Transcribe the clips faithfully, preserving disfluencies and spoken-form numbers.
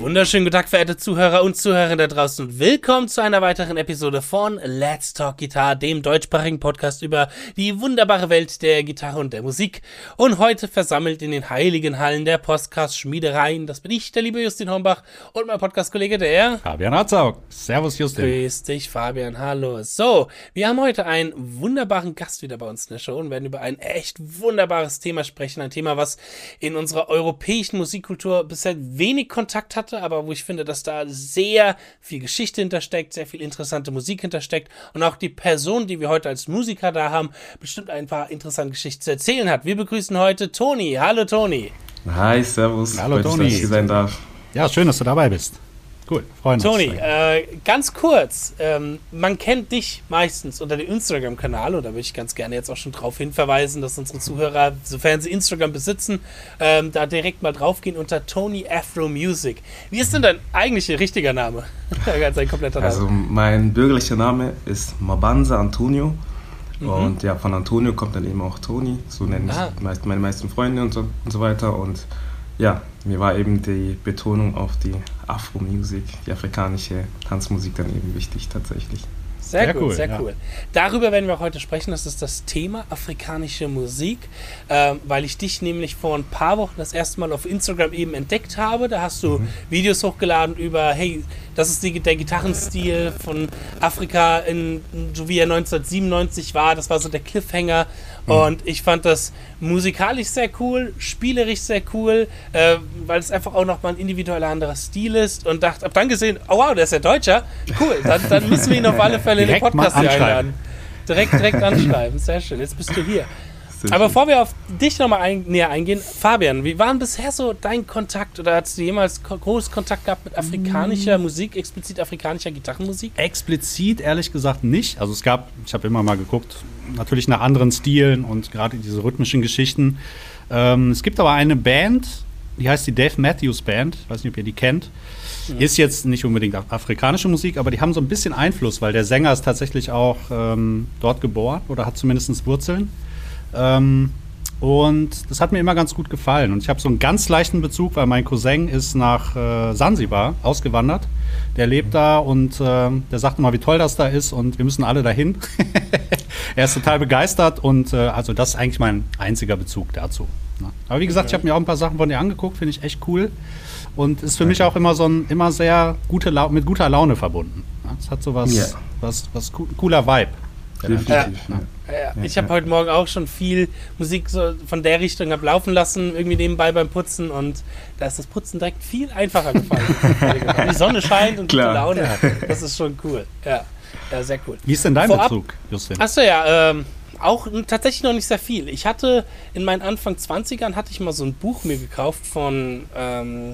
Wunderschönen guten Tag, verehrte Zuhörer und Zuhörer da draußen und willkommen zu einer weiteren Episode von Let's Talk Guitar, dem deutschsprachigen Podcast über die wunderbare Welt der Gitarre und der Musik. Und heute versammelt in den heiligen Hallen der Podcast-Schmiedereien, das bin ich, der liebe Justin Hombach und mein Podcast-Kollege, der Fabian Hatzau. Servus, Justin. Grüß dich, Fabian, hallo. So, wir haben heute einen wunderbaren Gast wieder bei uns in der Show und werden über ein echt wunderbares Thema sprechen. Ein Thema, was in unserer europäischen Musikkultur bisher wenig Kontakt hatte, aber wo ich finde, dass da sehr viel Geschichte hintersteckt, sehr viel interessante Musik hintersteckt und auch die Person, die wir heute als Musiker da haben, bestimmt ein paar interessante Geschichten zu erzählen hat. Wir begrüßen heute Toni. Hallo Toni. Hi, servus. Hallo Freut mich, Toni. dass ich hier sein darf. Ja, schön, dass du dabei bist. Cool, freuen uns. Toni, äh, ganz kurz, ähm, man kennt dich meistens unter dem Instagram-Kanal und da würde ich ganz gerne jetzt auch schon darauf hinverweisen, dass unsere Zuhörer, sofern sie Instagram besitzen, ähm, da direkt mal draufgehen unter Toni Afro Music. Wie ist denn dein eigentlicher richtiger Name? Ganz ein kompletter Name. Also mein bürgerlicher Name ist Mabanza Antonio mhm. und ja, von Antonio kommt dann eben auch Toni, so nennen mich Ah. meist, meine meisten Freunde und so, und so weiter und ja, mir war eben die Betonung auf die Afro-Music, die afrikanische Tanzmusik dann eben wichtig tatsächlich. Sehr, Sehr cool, cool, sehr ja. cool. Darüber werden wir auch heute sprechen, das ist das Thema afrikanische Musik, ähm, weil ich dich nämlich vor ein paar Wochen das erste Mal auf Instagram eben entdeckt habe. Da hast du mhm. Videos hochgeladen über, hey, das ist die, der Gitarrenstil von Afrika, in, so wie er neunzehnhundertsiebenundneunzig war, das war so der Cliffhanger. Mhm. Und ich fand das musikalisch sehr cool, spielerisch sehr cool, äh, weil es einfach auch nochmal ein individueller anderer Stil ist und dachte, hab dann gesehen, oh wow, der ist ja Deutscher, cool, dann, dann müssen wir ihn auf alle Fälle in den Direkt Podcast mal hier anschreiben. einladen. Direkt, direkt anschreiben, sehr schön, jetzt bist du hier. Aber bevor wir auf dich nochmal ein, näher eingehen, Fabian, wie war denn bisher so dein Kontakt oder hast du jemals ko- groß Kontakt gehabt mit afrikanischer Musik, explizit afrikanischer Gitarrenmusik? Explizit ehrlich gesagt nicht. Also es gab, ich habe immer mal geguckt, natürlich nach anderen Stilen und gerade diese rhythmischen Geschichten. Ähm, es gibt aber eine Band, die heißt die Dave Matthews Band, ich weiß nicht, ob ihr die kennt. Mhm. Ist jetzt nicht unbedingt afrikanische Musik, aber die haben so ein bisschen Einfluss, weil der Sänger ist tatsächlich auch ähm, dort geboren oder hat zumindest Wurzeln. Ähm, und das hat mir immer ganz gut gefallen. Und ich habe so einen ganz leichten Bezug, weil mein Cousin ist nach äh, Sansibar ausgewandert. Der lebt da und äh, der sagt immer, wie toll das da ist und wir müssen alle dahin. Er ist total begeistert und äh, also das ist eigentlich mein einziger Bezug dazu. Ne? Aber wie gesagt, ich habe mir auch ein paar Sachen von dir angeguckt, finde ich echt cool. Und ist für mich auch immer so ein immer sehr gute Lau- mit guter Laune verbunden. Ne? Es hat so was, Ja. was, was co- cooler Vibe. Definitiv. Ja. Ja. Ja, ich habe heute Morgen auch schon viel Musik so von der Richtung hab laufen lassen, irgendwie nebenbei beim Putzen und da ist das Putzen direkt viel einfacher gefallen. Die Sonne scheint und gute Klar. Laune, das ist schon cool. Ja, ja, sehr cool. Wie ist denn dein Vorab- Bezug, Justin? Achso, ja, ähm, auch n- tatsächlich noch nicht sehr viel. Ich hatte in meinen Anfang zwanzigern hatte ich mal so ein Buch mir gekauft von ähm,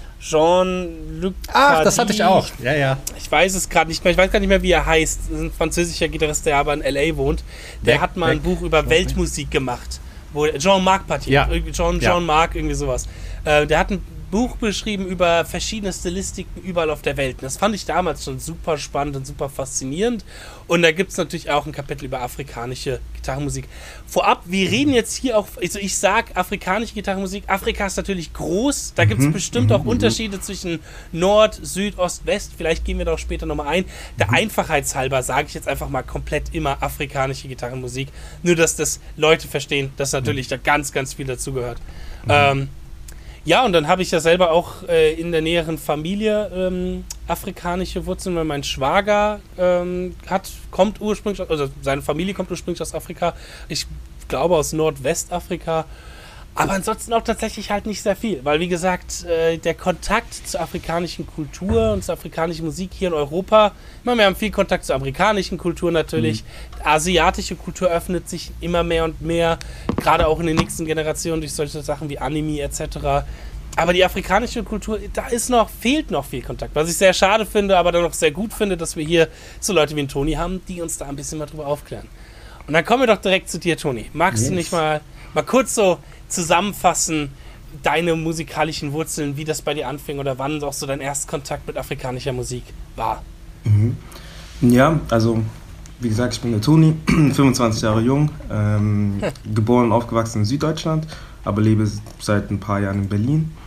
Jean-Luc Ach, das hatte ich Pardis. auch. Ja, ja. Ich weiß es gerade nicht mehr, ich weiß gar nicht mehr, wie er heißt. Das ist ein französischer Gitarrist, der aber in L A wohnt. Der Weg, hat mal ein weg. Buch über Jean- Weltmusik gemacht. Wo Jean-Marc Pardis, Ja. Jean, Ja. Jean-Marc, irgendwie sowas. Äh, der hat ein Buch beschrieben über verschiedene Stilistiken überall auf der Welt. Und das fand ich damals schon super spannend und super faszinierend. Und da gibt es natürlich auch ein Kapitel über afrikanische Gitarrenmusik. Vorab, wir reden jetzt hier auch, also ich sag afrikanische Gitarrenmusik. Afrika ist natürlich groß. Da gibt es bestimmt auch Unterschiede zwischen Nord, Süd, Ost, West. Vielleicht gehen wir da auch später nochmal ein. Der Einfachheitshalber sage ich jetzt einfach mal komplett immer afrikanische Gitarrenmusik. Nur, dass das Leute verstehen, dass natürlich da ganz, ganz viel dazugehört. Mhm. Ähm, Ja, und dann habe ich ja selber auch äh, in der näheren Familie ähm, afrikanische Wurzeln, weil mein Schwager ähm, hat, kommt ursprünglich, also seine Familie kommt ursprünglich aus Afrika. Ich glaube aus Nordwestafrika. Aber ansonsten auch tatsächlich halt nicht sehr viel, weil wie gesagt, äh, der Kontakt zur afrikanischen Kultur und zur afrikanischen Musik hier in Europa, ich meine, wir haben viel Kontakt zur amerikanischen Kultur natürlich, mhm. asiatische Kultur öffnet sich immer mehr und mehr, gerade auch in den nächsten Generationen durch solche Sachen wie Anime et cetera. Aber die afrikanische Kultur, da ist noch, fehlt noch viel Kontakt, was ich sehr schade finde, aber dann noch sehr gut finde, dass wir hier so Leute wie ein Toni haben, die uns da ein bisschen mal drüber aufklären. Und dann kommen wir doch direkt zu dir, Toni. Magst yes. du nicht mal, mal kurz so zusammenfassen, deine musikalischen Wurzeln, wie das bei dir anfing oder wann auch so dein Erstkontakt mit afrikanischer Musik war? Mhm. Ja, also wie gesagt, ich bin der Toni, fünfundzwanzig Jahre jung, ähm, hm. geboren und aufgewachsen in Süddeutschland, aber lebe seit ein paar Jahren in Berlin.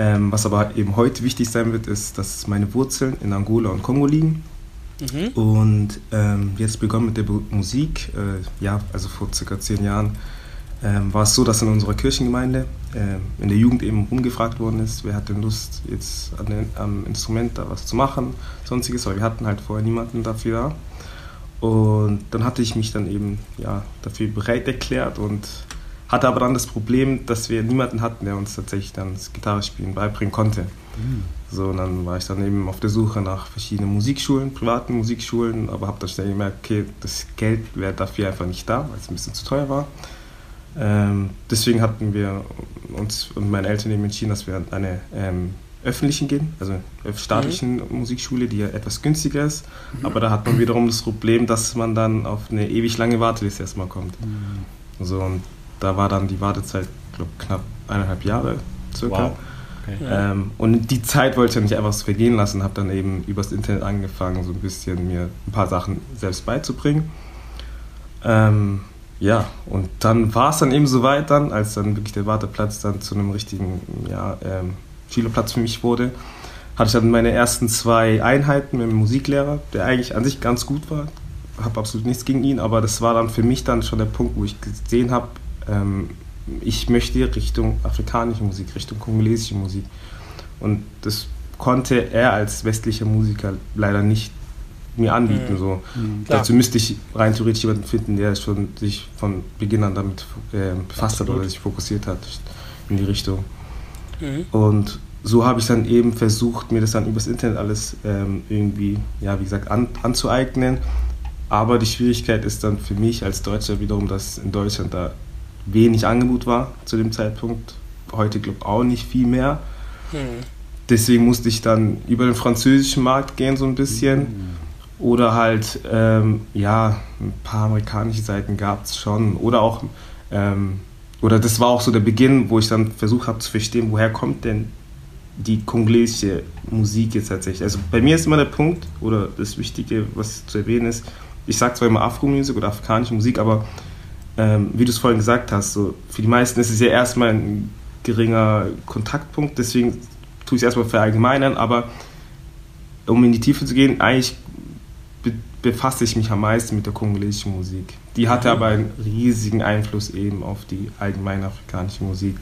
Ähm, was aber eben heute wichtig sein wird, ist, dass meine Wurzeln in Angola und Kongo liegen. Mhm. Und ähm, jetzt begonnen mit der Bu- Musik, äh, ja, also vor circa zehn Jahren, ähm, war es so, dass in unserer Kirchengemeinde äh, in der Jugend eben rumgefragt worden ist, wer hat denn Lust, jetzt an den, am Instrument da was zu machen, sonstiges, weil wir hatten halt vorher niemanden dafür da. Und dann hatte ich mich dann eben ja, dafür bereit erklärt und hatte aber dann das Problem, dass wir niemanden hatten, der uns tatsächlich dann das Gitarrespielen beibringen konnte. Mhm. So, und dann war ich dann eben auf der Suche nach verschiedenen Musikschulen, privaten Musikschulen, aber habe dann schnell gemerkt, okay, das Geld wäre dafür einfach nicht da, weil es ein bisschen zu teuer war. Ähm, deswegen hatten wir uns und meine Eltern eben entschieden, dass wir an eine ähm, öffentlichen gehen, also eine staatlichen mhm. Musikschule, die ja etwas günstiger ist. Mhm. Aber da hat man wiederum das Problem, dass man dann auf eine ewig lange Warteliste erstmal kommt. Mhm. So, und da war dann die Wartezeit, glaube ich, knapp eineinhalb Jahre circa. Wow. Okay. Ähm, und die Zeit wollte ich ja nicht einfach so vergehen lassen, habe dann eben übers Internet angefangen, so ein bisschen mir ein paar Sachen selbst beizubringen. Ähm, Ja, und dann war es dann eben so weit dann, als dann wirklich der Warteplatz dann zu einem richtigen ja, ähm, Schülerplatz für mich wurde, hatte ich dann meine ersten zwei Einheiten mit dem Musiklehrer, der eigentlich an sich ganz gut war. Ich habe absolut nichts gegen ihn, aber das war dann für mich dann schon der Punkt, wo ich gesehen habe, ähm, ich möchte Richtung afrikanische Musik, Richtung kongolesische Musik. Und das konnte er als westlicher Musiker leider nicht mir anbieten. Mhm. So. Mhm, dazu müsste ich rein theoretisch jemanden finden, der schon sich von Beginn an damit äh, befasst Absolut. hat oder sich fokussiert hat in die Richtung. Mhm. Und so habe ich dann eben versucht, mir das dann übers Internet alles ähm, irgendwie, ja, wie gesagt, an, anzueignen. Aber die Schwierigkeit ist dann für mich als Deutscher wiederum, dass in Deutschland da wenig Angebot war zu dem Zeitpunkt. Heute, glaube ich, auch nicht viel mehr. Mhm. Deswegen musste ich dann über den französischen Markt gehen so ein bisschen. Mhm. Oder halt, ähm, ja, ein paar amerikanische Seiten gab es schon. Oder auch, ähm, oder das war auch so der Beginn, wo ich dann versucht habe zu verstehen, woher kommt denn die kongolesische Musik jetzt tatsächlich. Also bei mir ist immer der Punkt, oder das Wichtige, was zu erwähnen ist, ich sage zwar immer Afro-Musik oder afrikanische Musik, aber ähm, wie du es vorhin gesagt hast, so, für die meisten ist es ja erstmal ein geringer Kontaktpunkt, deswegen tue ich es erstmal verallgemeinern, aber um in die Tiefe zu gehen, eigentlich befasse ich mich am meisten mit der kongolesischen Musik. Die hatte mhm. aber einen riesigen Einfluss eben auf die allgemeine afrikanische Musik.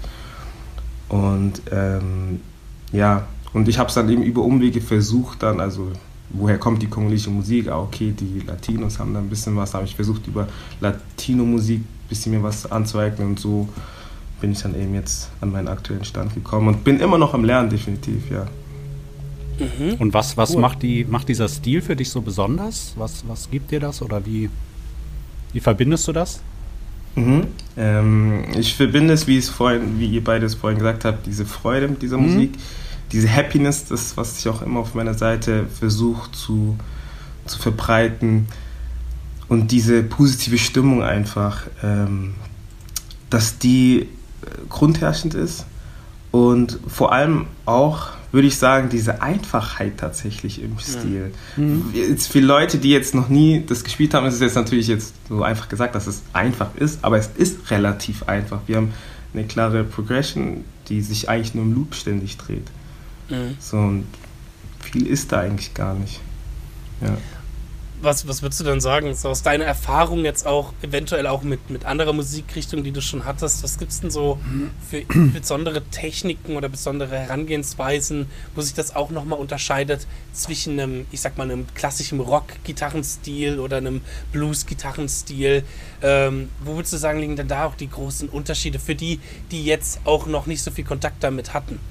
Und ähm, ja, und ich habe es dann eben über Umwege versucht dann, also woher kommt die kongolesische Musik? Ah, okay, die Latinos haben da ein bisschen was, habe ich versucht über Latino-Musik ein bisschen mir was anzueignen und so bin ich dann eben jetzt an meinen aktuellen Stand gekommen und bin immer noch am Lernen, definitiv, ja. Mhm. Und was, was cool. macht, die, macht dieser Stil für dich so besonders? Was, was gibt dir das oder wie, wie verbindest du das? Mhm. Ähm, ich verbinde es, wie, es vorhin, wie ihr beide es vorhin gesagt habt, diese Freude mit dieser mhm. Musik, diese Happiness, das, was ich auch immer auf meiner Seite versuche zu, zu verbreiten und diese positive Stimmung einfach, ähm, dass die grundherrschend ist und vor allem auch, würde ich sagen, diese Einfachheit tatsächlich im Stil. Mhm. Jetzt für Leute, die jetzt noch nie das gespielt haben, ist es jetzt natürlich jetzt so einfach gesagt, dass es einfach ist, aber es ist relativ einfach. Wir haben eine klare Progression, die sich eigentlich nur im Loop ständig dreht. Mhm. So, und viel ist da eigentlich gar nicht. Ja. Was, was würdest du denn sagen, so aus deiner Erfahrung jetzt auch, eventuell auch mit, mit anderer Musikrichtung, die du schon hattest, was gibt es denn so für besondere Techniken oder besondere Herangehensweisen, wo sich das auch nochmal unterscheidet zwischen einem, ich sag mal, einem klassischen Rock-Gitarrenstil oder einem Blues-Gitarrenstil? Ähm, wo würdest du sagen, liegen denn da auch die großen Unterschiede für die, die jetzt auch noch nicht so viel Kontakt damit hatten?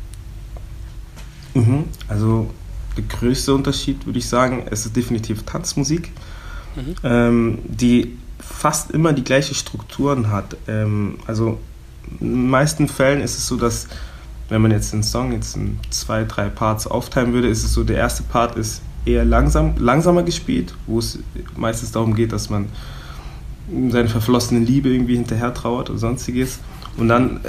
Mhm, also der größte Unterschied, würde ich sagen, es ist definitiv Tanzmusik, mhm. ähm, die fast immer die gleichen Strukturen hat. Ähm, also in den meisten Fällen ist es so, dass wenn man jetzt einen Song jetzt in zwei, drei Parts aufteilen würde, ist es so, der erste Part ist eher langsam, langsamer gespielt, wo es meistens darum geht, dass man seine verflossene Liebe irgendwie hinterher trauert oder sonstiges. Und dann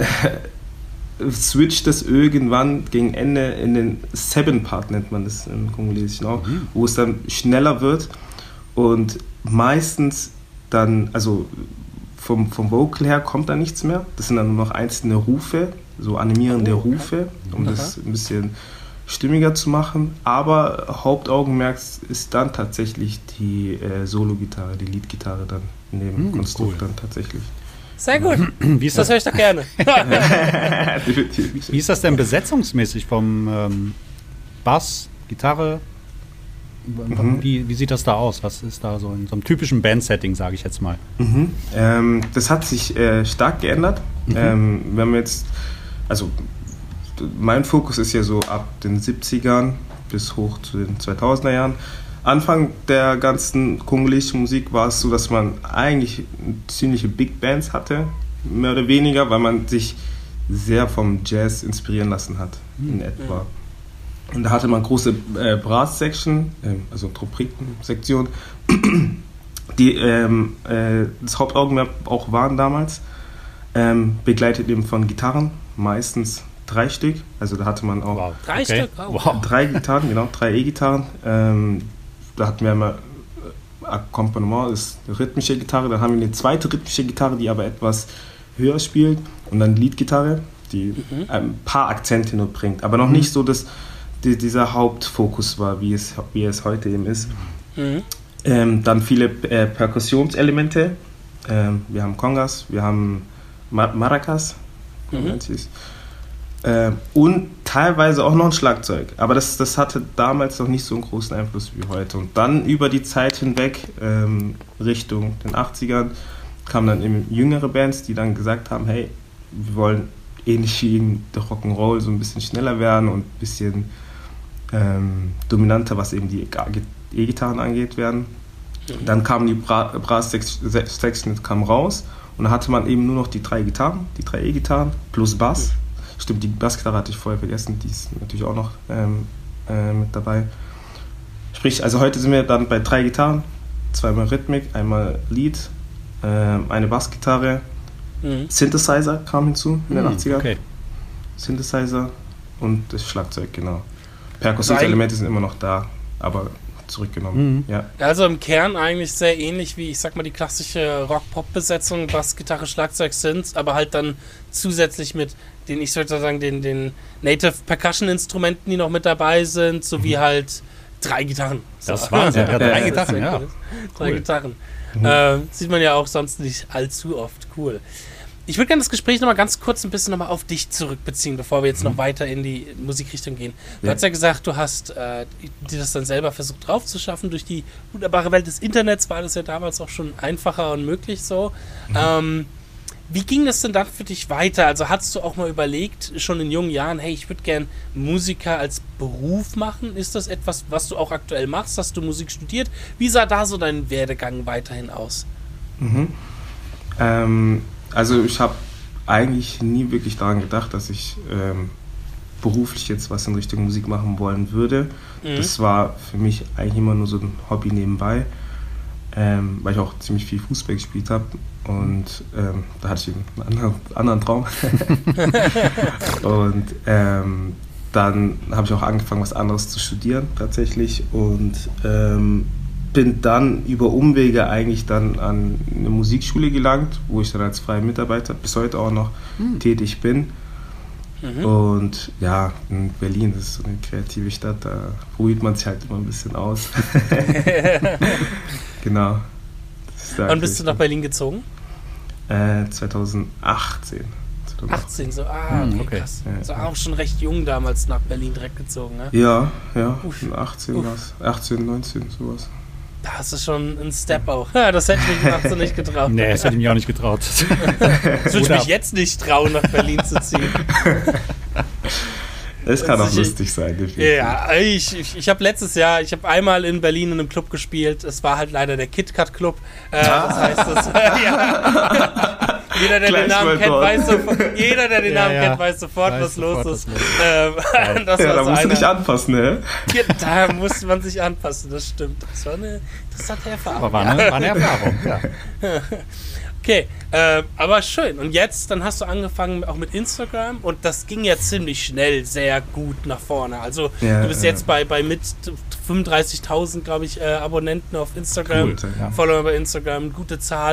switcht das irgendwann gegen Ende in den Seven-Part, nennt man das im Kongolesischen auch, mhm. wo es dann schneller wird und meistens dann, also vom, vom Vocal her kommt da nichts mehr, das sind dann nur noch einzelne Rufe so animierende Oh, okay. Rufe, um Aha. das ein bisschen stimmiger zu machen. Aber Hauptaugenmerk ist dann tatsächlich die äh, Solo-Gitarre, die Lead-Gitarre dann in dem Hm, Konstrukt cool. dann tatsächlich. Sehr gut. Wie ist Das das, höre ich doch gerne. wie ist das denn besetzungsmäßig vom ähm, Bass, Gitarre? Mhm. Wie, wie sieht das da aus? Was ist da so in so einem typischen Band-Setting, sage ich jetzt mal? Mhm. Ähm, das hat sich äh, stark geändert. Mhm. Ähm, wenn wir jetzt, also mein Fokus ist ja so ab den siebzigern bis hoch zu den zweitausender Jahren. Anfang der ganzen kongolesischen Musik war es so, dass man eigentlich ziemliche Big Bands hatte, mehr oder weniger, weil man sich sehr vom Jazz inspirieren lassen hat, in etwa. Und da hatte man große äh, Brass-Section, äh, also Trompeten-Sektion, die ähm, äh, das Hauptaugenmerk auch waren damals, ähm, begleitet eben von Gitarren, meistens drei Stück, also da hatte man auch Wow. Drei Okay. Stück? Oh. Wow. drei Gitarren, genau, drei E-Gitarren. Ähm, da hatten wir einmal äh, Akkompagnement, das ist eine rhythmische Gitarre, dann haben wir eine zweite rhythmische Gitarre, die aber etwas höher spielt und dann Leadgitarre, die Mhm. ein paar Akzente nur bringt, aber noch nicht so, dass die, dieser Hauptfokus war, wie es, wie es heute eben ist. Mhm. Ähm, dann viele äh, Perkussionselemente. Ähm, wir haben Congas, wir haben Ma- Maracas, Mhm. nennt sie's. Äh, und teilweise auch noch ein Schlagzeug. Aber das, das hatte damals noch nicht so einen großen Einfluss wie heute. Und dann über die Zeit hinweg, ähm, Richtung den achtzigern, kamen dann eben jüngere Bands, die dann gesagt haben, hey, wir wollen ähnlich wie in der Rock'n'Roll so ein bisschen schneller werden und ein bisschen ähm, dominanter, was eben die E-Gitarren angeht, werden. Dann kamen die Bra- Brass-Section kam raus und da hatte man eben nur noch die drei Gitarren, die drei E-Gitarren plus Bass. Stimmt, die Bassgitarre hatte ich vorher vergessen, die ist natürlich auch noch ähm, äh, mit dabei. Sprich, also heute sind wir dann bei drei Gitarren, zweimal Rhythmik, einmal Lead, ähm, eine Bassgitarre, Mhm. Synthesizer kam hinzu in den Hm, achtzigern. okay. Synthesizer und das Schlagzeug, genau. Perkussionselemente sind immer noch da, aber zurückgenommen. Mhm. Ja. Also im Kern eigentlich sehr ähnlich wie, ich sag mal, die klassische Rock-Pop-Besetzung, Bass, Gitarre, Schlagzeug sind, aber halt dann zusätzlich mit den, ich würde sagen, den, den Native Percussion-Instrumenten, die noch mit dabei sind, sowie halt drei Gitarren. Das So. ist Wahnsinn. Ja, drei Ja, Gitarren, sehr ja. cool. Drei Cool. Gitarren. Ähm, sieht man ja auch sonst nicht allzu oft. Cool. Ich würde gerne das Gespräch nochmal ganz kurz ein bisschen nochmal auf dich zurückbeziehen, bevor wir jetzt noch weiter in die Musikrichtung gehen. Du Ja. hast ja gesagt, du hast äh, dir das dann selber versucht drauf zu schaffen. Durch die wunderbare Welt des Internets war das ja damals auch schon einfacher und möglich so. Ähm, wie ging das denn dann für dich weiter? Also hattest du auch mal überlegt, schon in jungen Jahren, hey, ich würde gern Musiker als Beruf machen? Ist das etwas, was du auch aktuell machst? Hast du Musik studiert? Wie sah da so dein Werdegang weiterhin aus? Mhm. Ähm, also ich habe eigentlich nie wirklich daran gedacht, dass ich ähm, beruflich jetzt was in Richtung Musik machen wollen würde. Mhm. Das war für mich eigentlich immer nur so ein Hobby nebenbei, ähm, weil ich auch ziemlich viel Fußball gespielt habe und ähm, da hatte ich einen anderen, anderen Traum. Und ähm, dann habe ich auch angefangen, was anderes zu studieren tatsächlich und ähm, bin dann über Umwege eigentlich dann an eine Musikschule gelangt, wo ich dann als freier Mitarbeiter bis heute auch noch Hm. tätig bin. Mhm. Und ja, in Berlin, das ist so eine kreative Stadt, da ruht man sich halt immer ein bisschen aus. Genau. Das ist da Wann bist du nach Berlin gezogen? Äh, zweitausendachtzehn. achtzehn, so, ah, Hm, okay, okay. krass. Ja. Also auch schon recht jung damals nach Berlin direkt gezogen, ne? Ja, ja, Uff. achtzehn Uff. war es. achtzehn, neunzehn, sowas. Da hast du schon ein Step auch. Ja, das hätte ich mich mit achtzehn nicht getraut. Nee, das hätte ich mir auch nicht getraut. Das würde ich Oder- mich jetzt nicht trauen, nach Berlin zu ziehen. Es kann auch Also ich- lustig sein, definitiv. Ja, ich, ich, ich habe letztes Jahr, ich habe einmal in Berlin in einem Club gespielt. Es war halt leider der KitKat Club. Äh, das heißt, das, ja. Jeder, der Gleich den Namen mal kennt, dort. weiß sofort, jeder, der den Ja, Namen ja. kennt, weiß sofort, Weiß was sofort, los ist. was los ist. Ähm, das Ja, war da so musst du einer. dich anpassen, ne? Ja, da musste man sich anpassen, das stimmt. Das war eine interessante Erfahrung. Aber war eine, war eine Erfahrung, ja. Okay, äh, aber schön. Und jetzt, dann hast du angefangen auch mit Instagram und das ging ja ziemlich schnell sehr gut nach vorne. Also Ja, du bist ja. jetzt bei, bei mit fünfunddreißigtausend, glaube ich, äh, Abonnenten auf Instagram, Cool, ja. Follower bei Instagram, gute Zahl.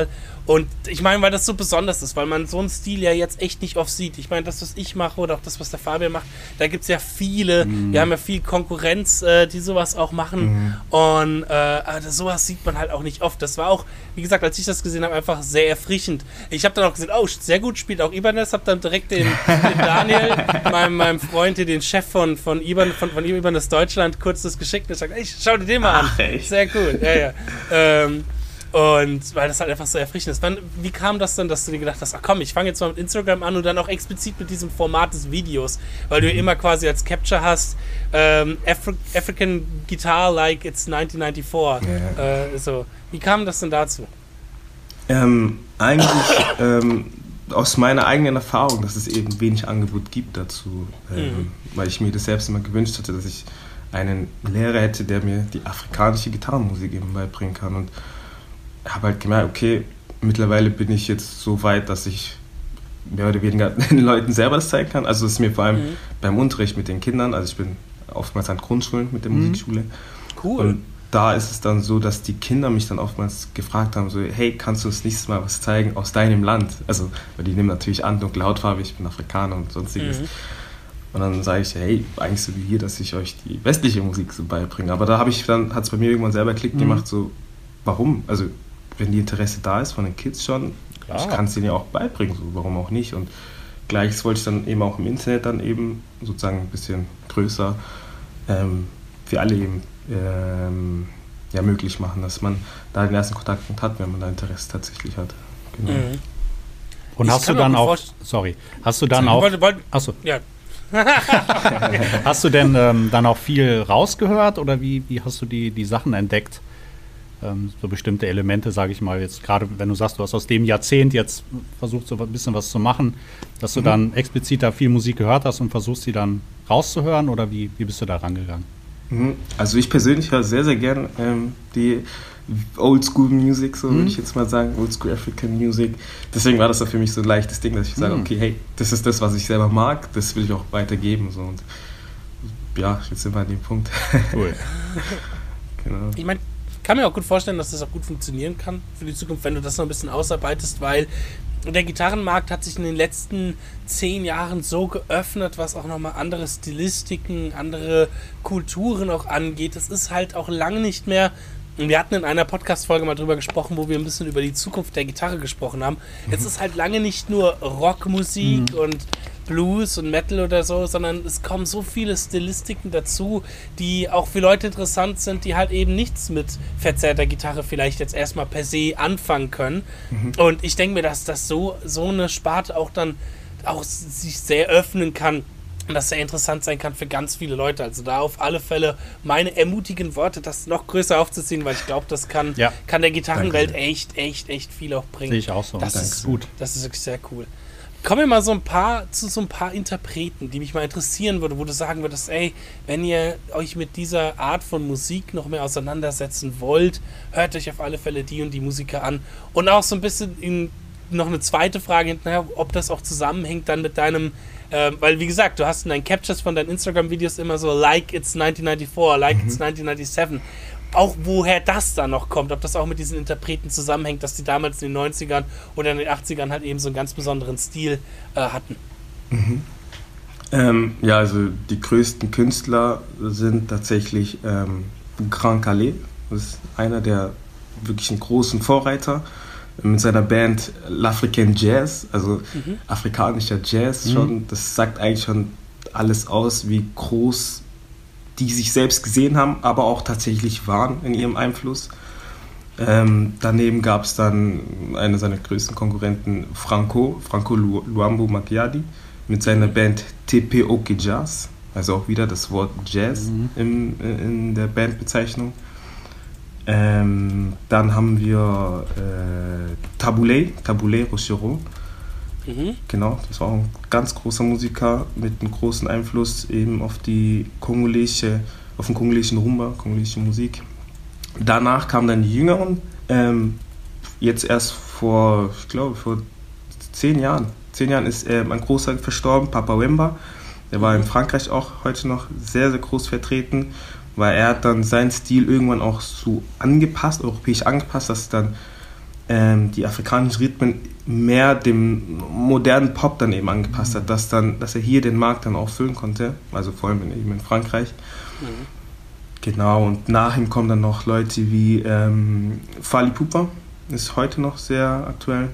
Und ich meine, weil das so besonders ist, weil man so einen Stil ja jetzt echt nicht oft sieht. Ich meine, das, was ich mache oder auch das, was der Fabian macht, da gibt es ja viele, mhm. wir haben ja viel Konkurrenz, äh, die sowas auch machen. Mhm. Und äh, also sowas sieht man halt auch nicht oft. Das war auch, wie gesagt, als ich das gesehen habe, einfach sehr erfrischend. Ich habe dann auch gesehen, oh, sehr gut, spielt auch Ibanez, habe dann direkt den, den Daniel, meinem, meinem Freund, den Chef von, von, Iban, von, von Ibanez Deutschland, kurz das geschickt und gesagt, ey, schau dir den mal an. Ach, echt? Sehr cool, ja, ja. Ähm, Und weil das halt einfach so erfrischend ist. Wann, wie kam das denn, dass du dir gedacht hast, ach komm, ich fange jetzt mal mit Instagram an und dann auch explizit mit diesem Format des Videos, weil du ja immer quasi als Capture hast, ähm, Afri- African Guitar like it's neunzehnhundertneunundneunzig. Yeah. Äh, so. Wie kam das denn dazu? Ähm, eigentlich ähm, aus meiner eigenen Erfahrung, dass es eben wenig Angebot gibt dazu, ähm, mhm. weil ich mir das selbst immer gewünscht hatte, dass ich einen Lehrer hätte, der mir die afrikanische Gitarrenmusik eben beibringen kann. Und habe halt gemerkt, okay, mittlerweile bin ich jetzt so weit, dass ich mehr oder weniger den Leuten selber das zeigen kann. Also es ist mir vor allem mhm. beim Unterricht mit den Kindern, also ich bin oftmals an Grundschulen mit der mhm. Musikschule. Cool. Und da ist es dann so, dass die Kinder mich dann oftmals gefragt haben, so, hey, kannst du uns nächstes Mal was zeigen aus deinem Land? Also, weil die nehmen natürlich an, dunkle Hautfarbe, ich bin Afrikaner und sonstiges. Mhm. Und dann sage ich, hey, eigentlich so wie hier, dass ich euch die westliche Musik so beibringe. Aber da habe ich dann, hat es bei mir irgendwann selber Klick mhm. gemacht, so, warum? Also wenn die Interesse da ist von den Kids schon, Klar. ich kann es denen ja auch beibringen, so, warum auch nicht. Und gleiches wollte ich dann eben auch im Internet dann eben sozusagen ein bisschen größer ähm, für alle eben ähm, ja, möglich machen, dass man da den ersten Kontakt hat, wenn man da Interesse tatsächlich hat. Genau. Mhm. Und ich hast du dann auch, sorry, hast du dann sorry, auch, wollte, wollte, achso. Ja. Hast du denn ähm, dann auch viel rausgehört oder wie, wie hast du die, die Sachen entdeckt? Ähm, so bestimmte Elemente, sage ich mal, jetzt gerade wenn du sagst, du hast aus dem Jahrzehnt jetzt versucht, so ein bisschen was zu machen, dass du mhm. dann explizit da viel Musik gehört hast und versuchst, sie dann rauszuhören oder wie, wie bist du da rangegangen? Mhm. Also ich persönlich höre sehr, sehr gern ähm, die Oldschool Music, so mhm. würde ich jetzt mal sagen, Oldschool African Music. Deswegen war das auch für mich so ein leichtes Ding, dass ich sage, mhm. okay, hey, das ist das, was ich selber mag, das will ich auch weitergeben. So. Und ja, jetzt sind wir an dem Punkt. Cool. Genau. Ich meine, ich kann mir auch gut vorstellen, dass das auch gut funktionieren kann für die Zukunft, wenn du das noch ein bisschen ausarbeitest, weil der Gitarrenmarkt hat sich in den letzten zehn Jahren so geöffnet, was auch nochmal andere Stilistiken, andere Kulturen auch angeht. Es ist halt auch lange nicht mehr. Wir hatten in einer Podcast-Folge mal drüber gesprochen, wo wir ein bisschen über die Zukunft der Gitarre gesprochen haben. Mhm. Es ist halt lange nicht nur Rockmusik mhm. und Blues und Metal oder so, sondern es kommen so viele Stilistiken dazu, die auch für Leute interessant sind, die halt eben nichts mit verzerrter Gitarre vielleicht jetzt erstmal per se anfangen können. Mhm. Und ich denke mir, dass das so, so eine Sparte auch dann auch sich sehr öffnen kann. Und das sehr interessant sein kann für ganz viele Leute. Also da auf alle Fälle meine ermutigen Worte, das noch größer aufzuziehen, weil ich glaube, das kann, ja. kann der Gitarrenwelt Danke. echt, echt, echt viel auch bringen. Sehe ich auch so. Das ist gut. Das ist wirklich sehr cool. Kommen wir mal so ein paar zu so ein paar Interpreten, die mich mal interessieren würde, wo du sagen würdest, ey, wenn ihr euch mit dieser Art von Musik noch mehr auseinandersetzen wollt, hört euch auf alle Fälle die und die Musiker an. Und auch so ein bisschen in, noch eine zweite Frage hinterher, ob das auch zusammenhängt dann mit deinem Ähm, weil, wie gesagt, du hast in deinen Captures von deinen Instagram-Videos immer so like it's neunzehnhundertneunundneunzig, like mhm. it's neunzehnhundertsiebenundneunzig. Auch woher das dann noch kommt, ob das auch mit diesen Interpreten zusammenhängt, dass die damals in den neunzigern oder in den achtzigern halt eben so einen ganz besonderen Stil äh, hatten. Mhm. Ähm, ja, also die größten Künstler sind tatsächlich ähm, Grand Calais, das ist einer der wirklichen großen Vorreiter. Mit seiner Band L'African Jazz, also mhm. afrikanischer Jazz schon, mhm. das sagt eigentlich schon alles aus, wie groß die sich selbst gesehen haben, aber auch tatsächlich waren in ihrem Einfluss. Ähm, daneben gab es dann einen seiner größten Konkurrenten, Franco, Franco Lu- Luambo Macchiadi, mit seiner Band T P O K Jazz, also auch wieder das Wort Jazz mhm. im, in der Bandbezeichnung. Ähm, dann haben wir äh, Taboulé, Taboulé Rochereau. Mhm. Genau, das war auch ein ganz großer Musiker mit einem großen Einfluss eben auf die kongolesische, auf den kongolesischen Rumba, kongolesische Musik. Danach kamen dann die Jüngeren. Ähm, jetzt erst vor, ich glaube, vor zehn Jahren. Zehn Jahren ist ähm, ein großer verstorben, Papa Wemba. Der war in Frankreich auch heute noch sehr, sehr groß vertreten, weil er hat dann seinen Stil irgendwann auch so angepasst, europäisch angepasst, dass dann ähm, die afrikanischen Rhythmen mehr dem modernen Pop dann eben angepasst hat, dass, dann, dass er hier den Markt dann auch füllen konnte, also vor allem in, eben in Frankreich. Mhm. Genau, und nach ihm kommen dann noch Leute wie ähm, Fally Ipupa, ist heute noch sehr aktuell,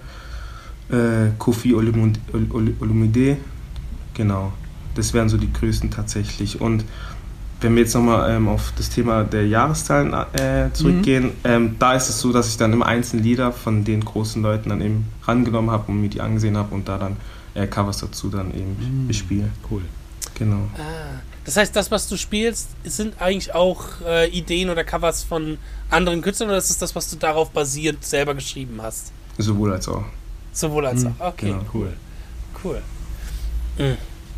äh, Koffi Olomide, genau, das wären so die größten tatsächlich. Und wenn wir jetzt nochmal ähm, auf das Thema der Jahreszahlen äh, zurückgehen, mhm. ähm, da ist es so, dass ich dann immer einzelne Lieder von den großen Leuten dann eben rangenommen habe und mir die angesehen habe und da dann äh, Covers dazu dann eben mhm. bespiele. Cool. Genau. Ah, das heißt, das, was du spielst, sind eigentlich auch äh, Ideen oder Covers von anderen Künstlern oder ist es das, was du darauf basierend selber geschrieben hast? Sowohl als auch. Sowohl als mhm. auch, okay. Genau. Cool. Cool. Mhm.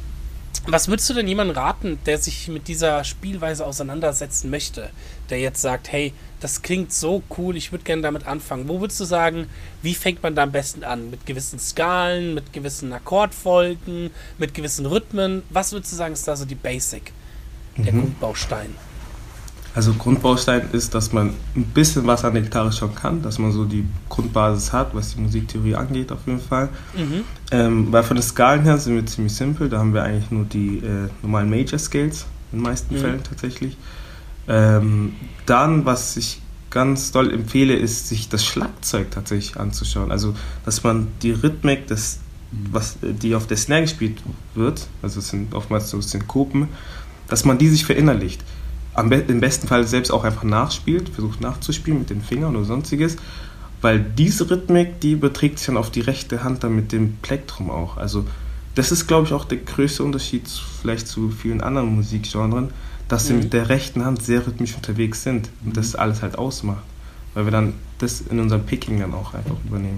Was würdest du denn jemandem raten, der sich mit dieser Spielweise auseinandersetzen möchte, der jetzt sagt, hey, das klingt so cool, ich würde gerne damit anfangen. Wo würdest du sagen, wie fängt man da am besten an? Mit gewissen Skalen, mit gewissen Akkordfolgen, mit gewissen Rhythmen? Was würdest du sagen, ist da so die Basic, der mhm. Grundbaustein? Also Grundbaustein ist, dass man ein bisschen was an der Gitarre schon kann, dass man so die Grundbasis hat, was die Musiktheorie angeht auf jeden Fall. Mhm. Ähm, weil von den Skalen her sind wir ziemlich simpel, da haben wir eigentlich nur die äh, normalen Major Scales in den meisten mhm. Fällen tatsächlich. Ähm, dann, was ich ganz doll empfehle, ist, sich das Schlagzeug tatsächlich anzuschauen. Also, dass man die Rhythmik, das, was, die auf der Snare gespielt wird, also es sind oftmals so Synkopen, dass man die sich verinnerlicht. Am be- im besten Fall selbst auch einfach nachspielt, versucht nachzuspielen mit den Fingern oder sonstiges, weil diese Rhythmik, die überträgt sich dann auf die rechte Hand dann mit dem Plektrum auch. Also das ist, glaube ich, auch der größte Unterschied vielleicht zu vielen anderen Musikgenren, dass mhm. wir mit der rechten Hand sehr rhythmisch unterwegs sind und mhm. das alles halt ausmacht, weil wir dann das in unserem Picking dann auch einfach übernehmen.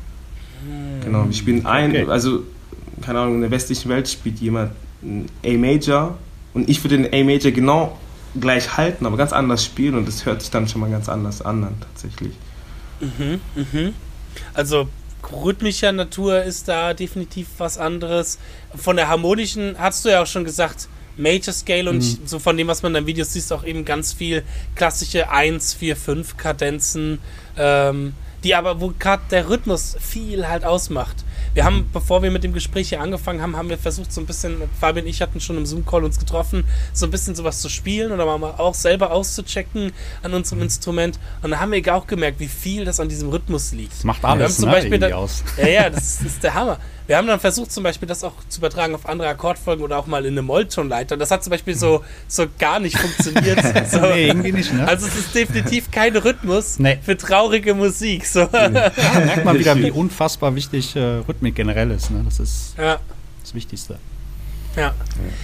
Mhm. Genau, wir spielen ein, okay. also keine Ahnung, in der westlichen Welt spielt jemand ein A-Major und ich würde den A-Major genau gleich halten, aber ganz anders spielen und das hört sich dann schon mal ganz anders an dann tatsächlich. Mhm, mhm. Also rhythmischer Natur ist da definitiv was anderes. Von der harmonischen hast du ja auch schon gesagt, Major Scale und mhm. ich, so von dem, was man in den Videos siehst, auch eben ganz viel klassische eins, vier, fünf Kadenzen, ähm, die aber, wo gerade der Rhythmus viel halt ausmacht. Wir haben, bevor wir mit dem Gespräch hier angefangen haben, haben wir versucht, so ein bisschen, Fabian und ich hatten schon im Zoom-Call uns getroffen, so ein bisschen sowas zu spielen oder mal auch selber auszuchecken an unserem Instrument. Und da haben wir auch gemerkt, wie viel das an diesem Rhythmus liegt. Das macht alles, zum ne, Beispiel irgendwie da, aus. Ja, ja, das, das ist der Hammer. Wir haben dann versucht, zum Beispiel das auch zu übertragen auf andere Akkordfolgen oder auch mal in eine Molltonleiter. Und das hat zum Beispiel so, so gar nicht funktioniert. So. Nee, irgendwie nicht, ne? Also es ist definitiv kein Rhythmus nee. für traurige Musik. So. Ja, merkt man wieder, wie unfassbar wichtig äh, Rhythmik generell ist. Ne? Das ist ja. das Wichtigste. Ja.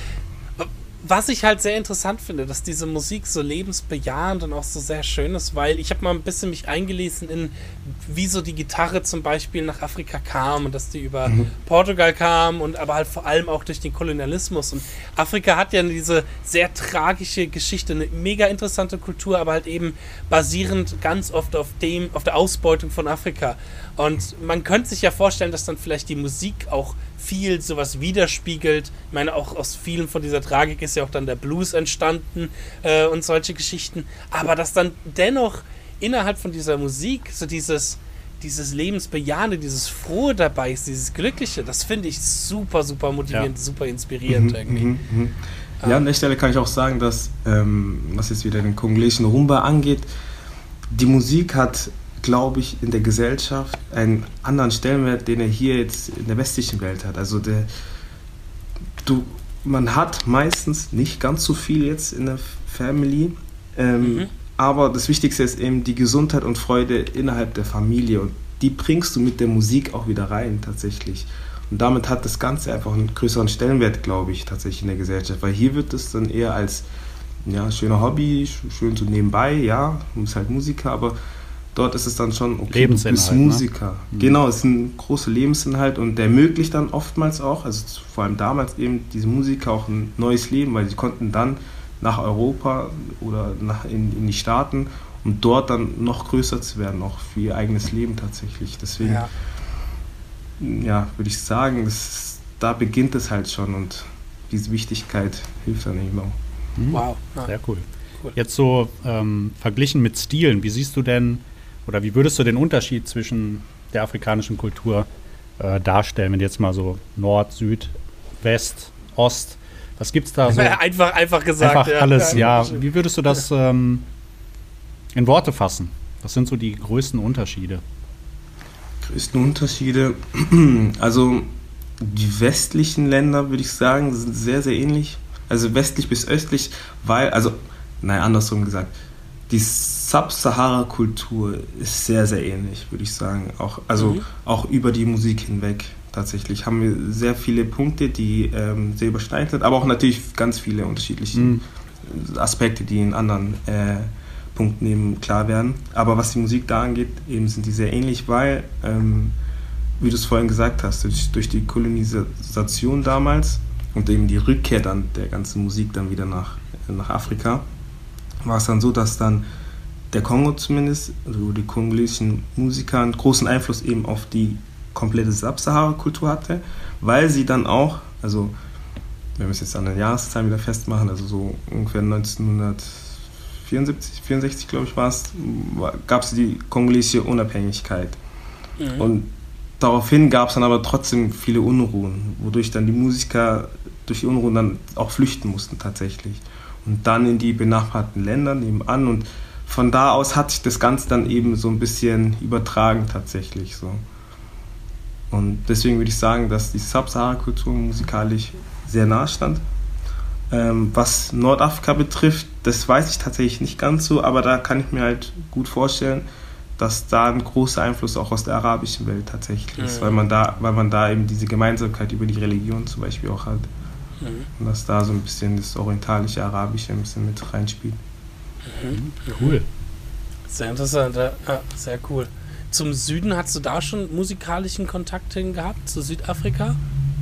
Was ich halt sehr interessant finde, dass diese Musik so lebensbejahend und auch so sehr schön ist, weil ich habe mal ein bisschen mich eingelesen in, wie so die Gitarre zum Beispiel nach Afrika kam und dass die über mhm. Portugal kam und aber halt vor allem auch durch den Kolonialismus. Und Afrika hat ja diese sehr tragische Geschichte, eine mega interessante Kultur, aber halt eben basierend ganz oft auf dem, auf der Ausbeutung von Afrika. Und man könnte sich ja vorstellen, dass dann vielleicht die Musik auch viel sowas widerspiegelt. Ich meine, auch aus vielen von dieser Tragik ist ja auch dann der Blues entstanden äh, und solche Geschichten. Aber dass dann dennoch innerhalb von dieser Musik so dieses, dieses Lebensbejahende, dieses Frohe dabei ist, dieses Glückliche, das finde ich super, super motivierend, ja. super inspirierend mhm, irgendwie. Mhm, mhm. Ja, an der Stelle kann ich auch sagen, dass, ähm, was jetzt wieder den kongolesischen Rumba angeht, die Musik hat, glaube ich, in der Gesellschaft einen anderen Stellenwert, den er hier jetzt in der westlichen Welt hat. Also der, du, man hat meistens nicht ganz so viel jetzt in der Family, ähm, mhm. aber das Wichtigste ist eben die Gesundheit und Freude innerhalb der Familie und die bringst du mit der Musik auch wieder rein tatsächlich. Und damit hat das Ganze einfach einen größeren Stellenwert, glaube ich, tatsächlich in der Gesellschaft, weil hier wird es dann eher als ja, schöner Hobby, schön so nebenbei, ja, du bist halt Musiker, aber dort ist es dann schon, okay, du bist Musiker. Ne? Genau, es ist ein großer Lebensinhalt und der ermöglicht dann oftmals auch, also vor allem damals eben, diese Musiker auch ein neues Leben, weil sie konnten dann nach Europa oder nach in, in die Staaten, um dort dann noch größer zu werden, auch für ihr eigenes Leben tatsächlich. Deswegen, ja, ja würde ich sagen, das, da beginnt es halt schon und diese Wichtigkeit hilft dann eben auch. Mhm. Wow, ja. Sehr cool. cool. Jetzt so ähm, verglichen mit Stilen, wie siehst du denn oder wie würdest du den Unterschied zwischen der afrikanischen Kultur äh, darstellen, wenn du jetzt mal so Nord, Süd, West, Ost, was gibt's da so? Einfach, einfach gesagt. Einfach ja. alles, ja. Wie würdest du das ähm, in Worte fassen? Was sind so die größten Unterschiede? Größten Unterschiede, also die westlichen Länder, würde ich sagen, sind sehr, sehr ähnlich. Also westlich bis östlich, weil, also, nein, andersrum gesagt, die Sub-Sahara-Kultur ist sehr, sehr ähnlich, würde ich sagen. Auch, also mhm. auch über die Musik hinweg tatsächlich haben wir sehr viele Punkte, die ähm, sehr überschneidend sind, aber auch natürlich ganz viele unterschiedliche mhm. Aspekte, die in anderen äh, Punkten eben klar werden. Aber was die Musik da angeht, eben sind die sehr ähnlich, weil, ähm, wie du es vorhin gesagt hast, durch, durch die Kolonisation damals und eben die Rückkehr dann der ganzen Musik dann wieder nach, nach Afrika, war es dann so, dass dann der Kongo zumindest, also die kongolesischen Musiker, einen großen Einfluss eben auf die komplette Sub-Sahara-Kultur hatte, weil sie dann auch, also wenn wir es jetzt an den Jahreszahlen wieder festmachen, also so ungefähr neunzehnhundertvierundsiebzig, vierundsechzig glaube ich war es, gab es die kongolesische Unabhängigkeit. Mhm. Und daraufhin gab es dann aber trotzdem viele Unruhen, wodurch dann die Musiker durch die Unruhen dann auch flüchten mussten tatsächlich. Und dann in die benachbarten Länder nebenan. Und von da aus hat sich das Ganze dann eben so ein bisschen übertragen tatsächlich. So. Und deswegen würde ich sagen, dass die Sub-Sahara-Kultur musikalisch sehr nahe stand. Ähm, was Nordafrika betrifft, das weiß ich tatsächlich nicht ganz so, aber da kann ich mir halt gut vorstellen, dass da ein großer Einfluss auch aus der arabischen Welt tatsächlich ist, mhm. weil man da, weil man da eben diese Gemeinsamkeit über die Religion zum Beispiel auch hat. Mhm. Und dass da so ein bisschen das orientalische, arabische ein bisschen mit reinspielt. Mhm. Cool. Sehr interessant, ja, sehr cool. Zum Süden, hast du da schon musikalischen Kontakt hin gehabt, zu Südafrika?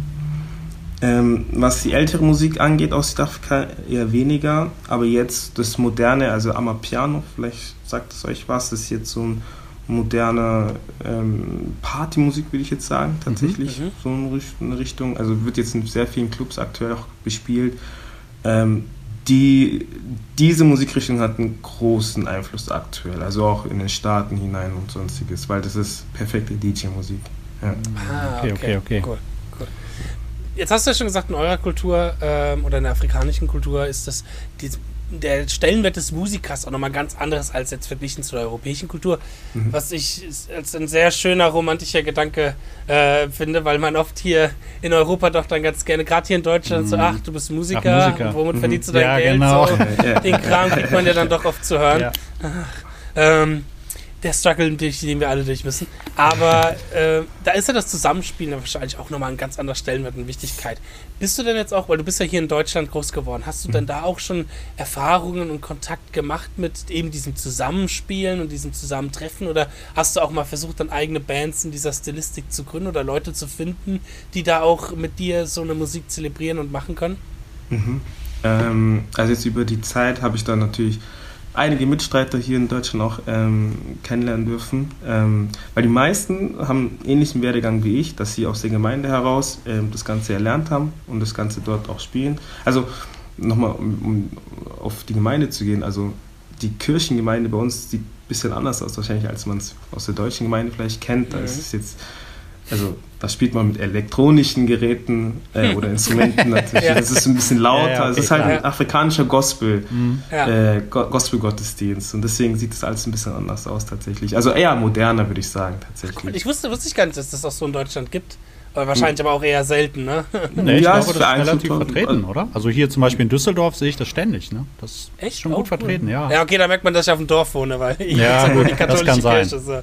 Ähm, was die ältere Musik angeht aus Südafrika eher weniger, aber jetzt das Moderne, also Amapiano, vielleicht sagt es euch was, das ist jetzt so ein moderne ähm, Partymusik, würde ich jetzt sagen, tatsächlich, mhm. so eine Richtung, also wird jetzt in sehr vielen Clubs aktuell auch gespielt. Ähm, die, diese Musikrichtung hat einen großen Einfluss aktuell, also auch in den Staaten hinein und sonstiges, weil das ist perfekte D J-Musik. Ja. Ah, okay, okay, okay. Cool, cool. Jetzt hast du ja schon gesagt, in eurer Kultur ähm, oder in der afrikanischen Kultur ist das die, der Stellenwert des Musikers auch nochmal ganz anderes als jetzt verglichen zu der europäischen Kultur, mhm. was ich als ein sehr schöner romantischer Gedanke äh, finde, weil man oft hier in Europa doch dann ganz gerne, gerade hier in Deutschland, mhm. so, ach, du bist Musiker, ach, Musiker. Und womit mhm. verdienst du dein ja, Geld? Genau. So, den Kram kriegt man ja dann doch oft zu hören. Ja. Ach, ähm, der Struggle, durch den wir alle durch müssen. Aber äh, da ist ja das Zusammenspielen wahrscheinlich auch nochmal ein ganz anderer Stellenwert und Wichtigkeit. Bist du denn jetzt auch, weil du bist ja hier in Deutschland groß geworden, hast du denn da auch schon Erfahrungen und Kontakt gemacht mit eben diesem Zusammenspielen und diesem Zusammentreffen? Oder hast du auch mal versucht, dann eigene Bands in dieser Stilistik zu gründen oder Leute zu finden, die da auch mit dir so eine Musik zelebrieren und machen können? Mhm. Ähm, also jetzt über die Zeit habe ich da natürlich einige Mitstreiter hier in Deutschland auch ähm, kennenlernen dürfen, ähm, weil die meisten haben einen ähnlichen Werdegang wie ich, dass sie aus der Gemeinde heraus ähm, das Ganze erlernt haben und das Ganze dort auch spielen. Also nochmal, um, um auf die Gemeinde zu gehen, also die Kirchengemeinde bei uns sieht ein bisschen anders aus wahrscheinlich, als man es aus der deutschen Gemeinde vielleicht kennt. Da ist es jetzt, also da spielt man mit elektronischen Geräten äh, oder Instrumenten natürlich. Ja. Das ist ein bisschen lauter. Ja, ja, okay, es ist halt klar. Ein afrikanischer Gospel, mhm. äh, Go- Gospel-Gottesdienst. Und deswegen sieht das alles ein bisschen anders aus tatsächlich. Also eher moderner, würde ich sagen, tatsächlich. Cool. Ich wusste, wusste ich gar nicht, dass das auch so in Deutschland gibt. Aber wahrscheinlich mhm. aber auch eher selten, ne? Nee, ich ja, glaube, das ist relativ vertreten, oder? Also hier zum Beispiel in Düsseldorf sehe ich das ständig, ne? Das ist Echt? schon gut oh, vertreten, cool. ja. Ja, okay, da merkt man, dass ich auf dem Dorf wohne, weil ich ja, ja nur die katholische das kann Kirche. So.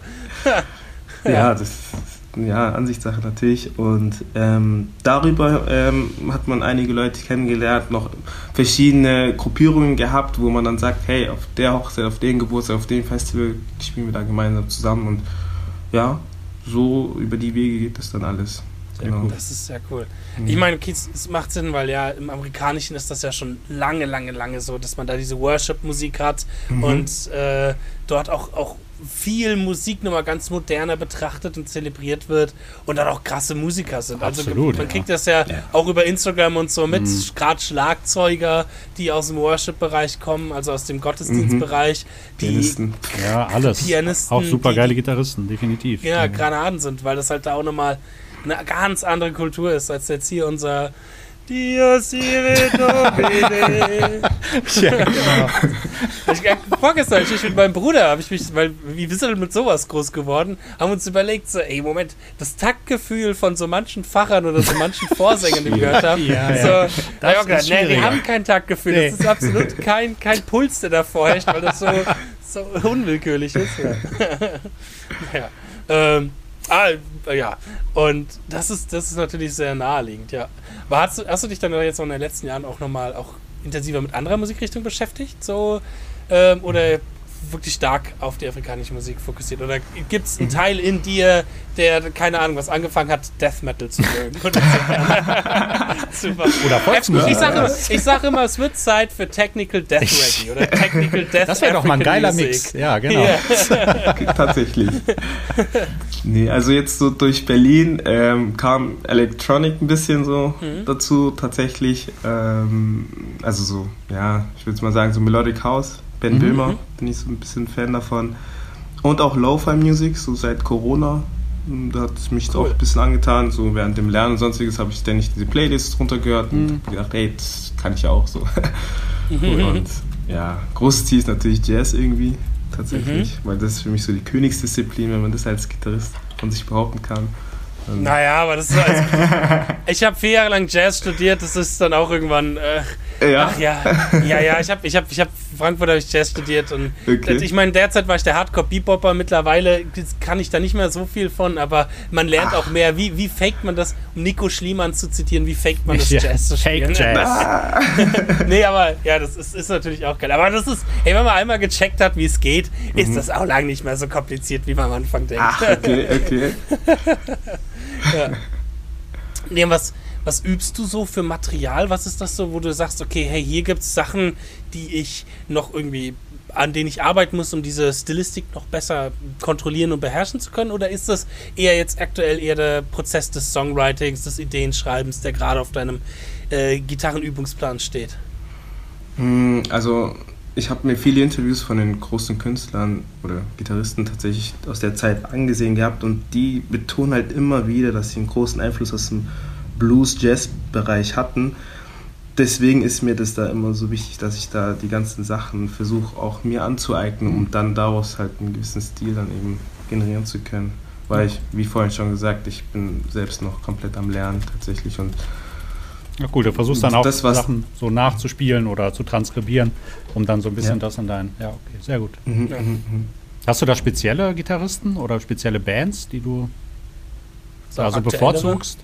ja. ja, das Ja, Ansichtssache natürlich. Und ähm, darüber ähm, hat man einige Leute kennengelernt, noch verschiedene Gruppierungen gehabt, wo man dann sagt, hey, auf der Hochzeit, auf den Geburtstag, auf dem Festival spielen wir da gemeinsam zusammen. Und ja, so über die Wege geht das dann alles. Sehr genau. Cool. Das ist sehr cool. Mhm. Ich meine, okay, es macht Sinn, weil ja im Amerikanischen ist das ja schon lange, lange, lange so, dass man da diese Worship-Musik hat mhm. und äh, dort auch, auch viel Musik nochmal ganz moderner betrachtet und zelebriert wird und dann auch krasse Musiker sind. Absolut, also man ja. kriegt das ja, ja auch über Instagram und so mit, mhm. gerade Schlagzeuger, die aus dem Worship-Bereich kommen, also aus dem Gottesdienstbereich, mhm. die Pianisten. Ja, alles. Pianisten, auch super geile die, Gitarristen, definitiv. Ja, ja, Granaten sind, weil das halt da auch nochmal eine ganz andere Kultur ist, als jetzt hier unser Dios ire domine. Ja, genau. Ich, vorgestern, ich mit meinem Bruder, habe ich mich, weil wie bist du denn mit sowas groß geworden, haben uns überlegt, so, ey, Moment, das Taktgefühl von so manchen Pfarrern oder so manchen Vorsängern, die wir gehört haben, ja, so, ja. das ist gedacht, nee, die haben kein Taktgefühl, nee. Das ist absolut kein, kein Puls, der da vorherrscht, weil das so, so unwillkürlich ist. Ja. ja. Ähm, Ah, ja, und das ist, das ist natürlich sehr naheliegend, ja. Aber hast du, hast du dich dann jetzt auch in den letzten Jahren auch nochmal auch intensiver mit anderer Musikrichtung beschäftigt? So, ähm, oder wirklich stark auf die afrikanische Musik fokussiert? Oder gibt es einen Teil in dir, der, keine Ahnung, was angefangen hat, Death Metal zu mögen? Oder, so. Super. Oder Volksmusik. Ich sage immer, ich sag immer, es wird Zeit für Technical Death Reggae oder Technical Death Das wäre doch mal ein geiler Music. Mix. Ja, genau. Yeah. Tatsächlich. Nee, also jetzt so durch Berlin ähm, kam Electronic ein bisschen so mhm. dazu, tatsächlich. Ähm, also so, ja, ich würde mal sagen, so Melodic House. Ben mhm. Wilmer, bin ich so ein bisschen Fan davon. Und auch Lo-Fi Music, so seit Corona. Da hat es mich cool. auch ein bisschen angetan. So während dem Lernen und sonstiges habe ich ständig diese Playlists runtergehört und mhm. gedacht, hey, das kann ich ja auch so. Mhm. Und ja, großes Ziel ist natürlich Jazz irgendwie, tatsächlich. Mhm. Weil das ist für mich so die Königsdisziplin, wenn man das als Gitarrist von sich behaupten kann. Und naja, aber das ist so, als ich habe vier Jahre lang Jazz studiert, das ist dann auch irgendwann, äh, ja. ach ja, ja, ja, ich habe ich hab, ich hab Frankfurt habe ich Jazz studiert und okay. ich meine, derzeit war ich der Hardcore-Bebopper, mittlerweile kann ich da nicht mehr so viel von, aber man lernt ach. auch mehr, wie, wie faked man das, um Nico Schliemann zu zitieren, wie faked man das ja, Jazz zu spielen. Fake Jazz. Ah. Nee, aber ja, das ist, ist natürlich auch geil, aber das ist, hey, wenn man einmal gecheckt hat, wie es geht, mhm. ist das auch lange nicht mehr so kompliziert, wie man am Anfang denkt. Ach, okay, okay. Ja. Nee, was, was übst du so für Material? Was ist das so, wo du sagst, okay, hey, hier gibt es Sachen, die ich noch irgendwie, an denen ich arbeiten muss, um diese Stilistik noch besser kontrollieren und beherrschen zu können? Oder ist das eher jetzt aktuell eher der Prozess des Songwritings, des Ideenschreibens, der gerade auf deinem äh, Gitarrenübungsplan steht? Also ich habe mir viele Interviews von den großen Künstlern oder Gitarristen tatsächlich aus der Zeit angesehen gehabt und die betonen halt immer wieder, dass sie einen großen Einfluss aus dem Blues-Jazz-Bereich hatten. Deswegen ist mir das da immer so wichtig, dass ich da die ganzen Sachen versuche auch mir anzueignen, um dann daraus halt einen gewissen Stil dann eben generieren zu können. Weil ich, wie vorhin schon gesagt, ich bin selbst noch komplett am Lernen tatsächlich und ja cool, du versuchst dann auch das, Sachen so nachzuspielen oder zu transkribieren, um dann so ein bisschen ja. das in dein... Ja, okay, sehr gut. Mhm, ja. mhm. Hast du da spezielle Gitarristen oder spezielle Bands, die du so da so bevorzugst?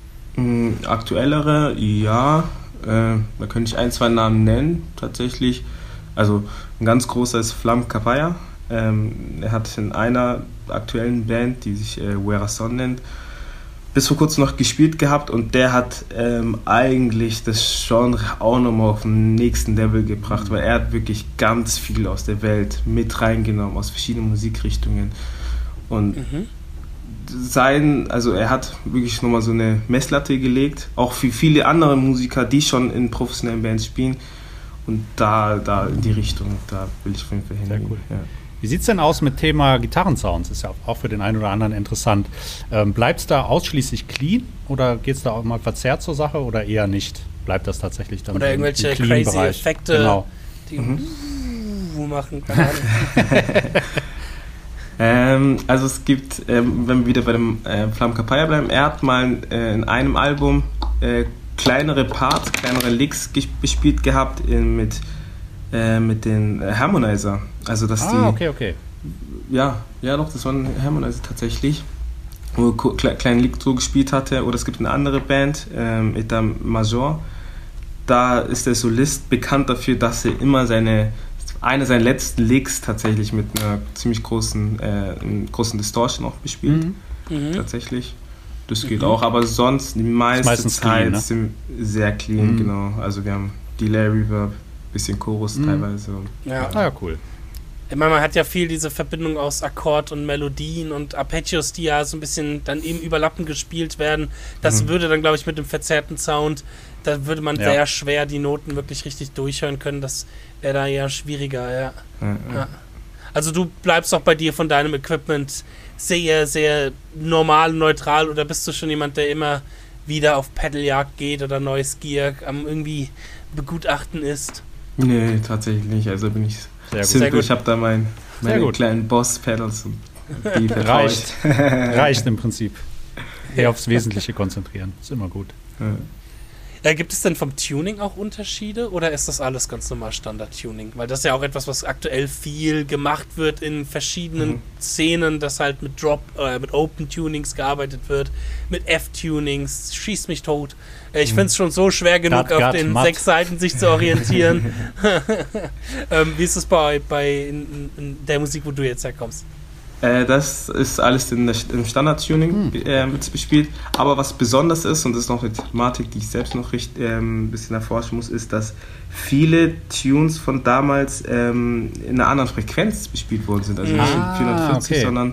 Aktuellere, ja. Äh, da könnte ich ein, zwei Namen nennen, tatsächlich. Also ein ganz großer ist Flam Kapaya. Ähm, er hat in einer aktuellen Band, die sich äh, Werason nennt, bis vor kurzem noch gespielt gehabt und der hat ähm, eigentlich das Genre auch nochmal auf den nächsten Level gebracht, mhm. weil er hat wirklich ganz viel aus der Welt mit reingenommen, aus verschiedenen Musikrichtungen und mhm. sein, also er hat wirklich nochmal so eine Messlatte gelegt, auch für viele andere Musiker, die schon in professionellen Bands spielen und da, da in die Richtung, da will ich auf jeden Fall hingehen. Sehr cool. Ja. Wie sieht es denn aus mit Thema Gitarrensounds? Ist ja auch für den einen oder anderen interessant. Ähm, bleibt es da ausschließlich clean oder geht es da auch mal verzerrt zur Sache oder eher nicht? Bleibt das tatsächlich dann oder so irgendwelche im crazy Clean-Bereich? Effekte, genau. die mhm. machen? Keine Ahnung. ähm, also es gibt, ähm, wenn wir wieder bei dem äh, Flam Kapaya bleiben, er hat mal äh, in einem Album äh, kleinere Parts, kleinere Licks gespielt gehabt in, mit Äh, mit den äh, Harmonizer. Also dass ah, die. okay, okay. Ja, ja doch, das war ein Harmonizer tatsächlich. Wo er kle- kleinen Lick so gespielt hatte. Oder es gibt eine andere Band, ähm, Etat Major. Da ist der Solist bekannt dafür, dass er immer seine eine seiner letzten Licks tatsächlich mit einer ziemlich großen, äh, großen Distortion auch bespielt. Mhm. Tatsächlich. Das geht mhm. auch, aber sonst die meiste Zeit clean, ne? sind sehr clean, mhm. genau. Also wir haben Delay Reverb, bisschen Chorus mhm. teilweise. Ja. Ah ja, cool. Ich meine, man hat ja viel diese Verbindung aus Akkord und Melodien und Arpeggios, die ja so ein bisschen dann eben überlappend gespielt werden. Das mhm. würde dann, glaube ich, mit dem verzerrten Sound, da würde man ja. sehr schwer die Noten wirklich richtig durchhören können. Das wäre da eher schwieriger, ja. Mhm. ja. Also du bleibst auch bei dir von deinem Equipment sehr, sehr normal, neutral, oder bist du schon jemand, der immer wieder auf Pedaljagd geht oder neues Gear am irgendwie begutachten ist? Nee, tatsächlich nicht. Also bin ich sehr simpel. Gut. Ich habe da mein, meine kleinen Boss-Pedals und die reicht. Reicht im Prinzip. Eher aufs Wesentliche konzentrieren. Ist immer gut. Ja. Ja, gibt es denn vom Tuning auch Unterschiede oder ist das alles ganz normal Standard-Tuning? Weil das ist ja auch etwas, was aktuell viel gemacht wird in verschiedenen mhm. Szenen, dass halt mit Drop, äh, mit Open-Tunings gearbeitet wird, mit F-Tunings, schießt mich tot. Äh, ich mhm. finde es schon so schwer genug, gat, auf gat, den matt. sechs Seiten sich zu orientieren. ähm, wie ist es bei, bei in, in der Musik, wo du jetzt herkommst? Äh, das ist alles in der, im Standard-Tuning hm. äh, bespielt. Aber was besonders ist, und das ist noch eine Thematik, die ich selbst noch recht, ähm, ein bisschen erforschen muss, ist, dass viele Tunes von damals ähm, in einer anderen Frequenz bespielt worden sind. Also nicht ah, vierhundertvierzig, okay. sondern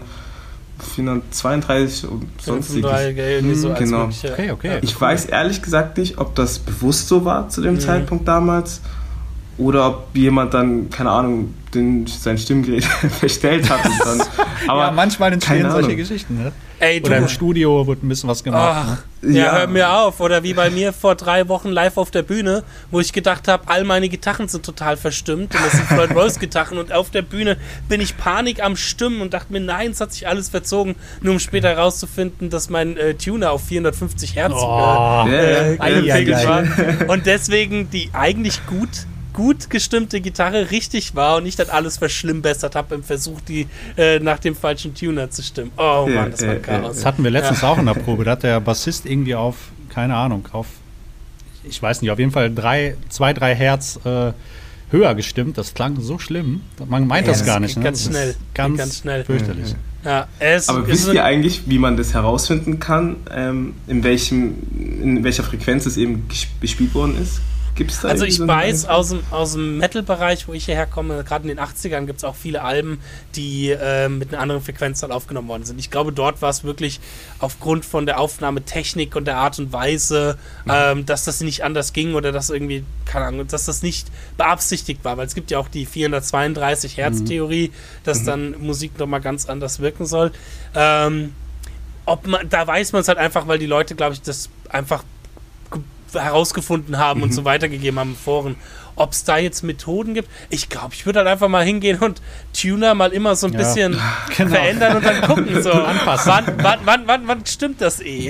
vierhundertzweiunddreißig und sonstiges. Hm, so genau. Okay, okay. Ich weiß ehrlich gesagt nicht, ob das bewusst so war zu dem mhm. Zeitpunkt damals. Oder ob jemand dann, keine Ahnung, den, sein Stimmgerät verstellt hat. Und dann, aber ja, manchmal entstehen solche Geschichten, ne? Ey, oder im Studio wird ein bisschen was gemacht. Oh, ne? Ja, ja, hör mir auf. Oder wie bei mir vor drei Wochen live auf der Bühne, wo ich gedacht habe, all meine Gitarren sind total verstimmt. Und das sind Floyd Rose Gitarren. Und auf der Bühne bin ich Panik am Stimmen und dachte mir, nein, es hat sich alles verzogen. Nur um später herauszufinden, dass mein äh, Tuner auf vierhundertfünfzig Hertz oh, äh, äh, gepegelt war. Und deswegen die eigentlich gut gut gestimmte Gitarre richtig war und ich dann alles verschlimmbessert habe im Versuch, die äh, nach dem falschen Tuner zu stimmen. Oh Mann, das war ein Chaos. Das hatten wir letztens ja. auch in der Probe. Da hat der Bassist irgendwie auf, keine Ahnung, auf, ich weiß nicht, auf jeden Fall drei, zwei, drei Hertz äh, höher gestimmt. Das klang so schlimm. Man meint ja, das, das gar nicht. Ne? Ganz schnell. Ganz, ganz schnell. Fürchterlich. Ja, es Aber wisst ihr eigentlich, wie man das herausfinden kann, ähm, in, welchem, in welcher Frequenz es eben gespielt worden ist? Gibt's da also ich so weiß aus dem, aus dem Metal-Bereich, wo ich hierher komme, gerade in den achtzigern gibt es auch viele Alben, die äh, mit einer anderen Frequenz dann aufgenommen worden sind. Ich glaube, dort war es wirklich aufgrund von der Aufnahmetechnik und der Art und Weise, mhm. ähm, dass das nicht anders ging oder dass irgendwie, keine Ahnung, dass das nicht beabsichtigt war, weil es gibt ja auch die vierhundertzweiunddreißig Hertz Theorie, dass mhm. dann Musik nochmal ganz anders wirken soll. Ähm, ob man, da weiß man es halt einfach, weil die Leute, glaube ich, das einfach herausgefunden haben mhm. und so weitergegeben haben in Foren. Ob es da jetzt Methoden gibt? Ich glaube, ich würde halt einfach mal hingehen und Tuner mal immer so ein ja, bisschen genau. verändern und dann gucken. So, anpassen. Wann, wann, wann, wann, wann stimmt das eh?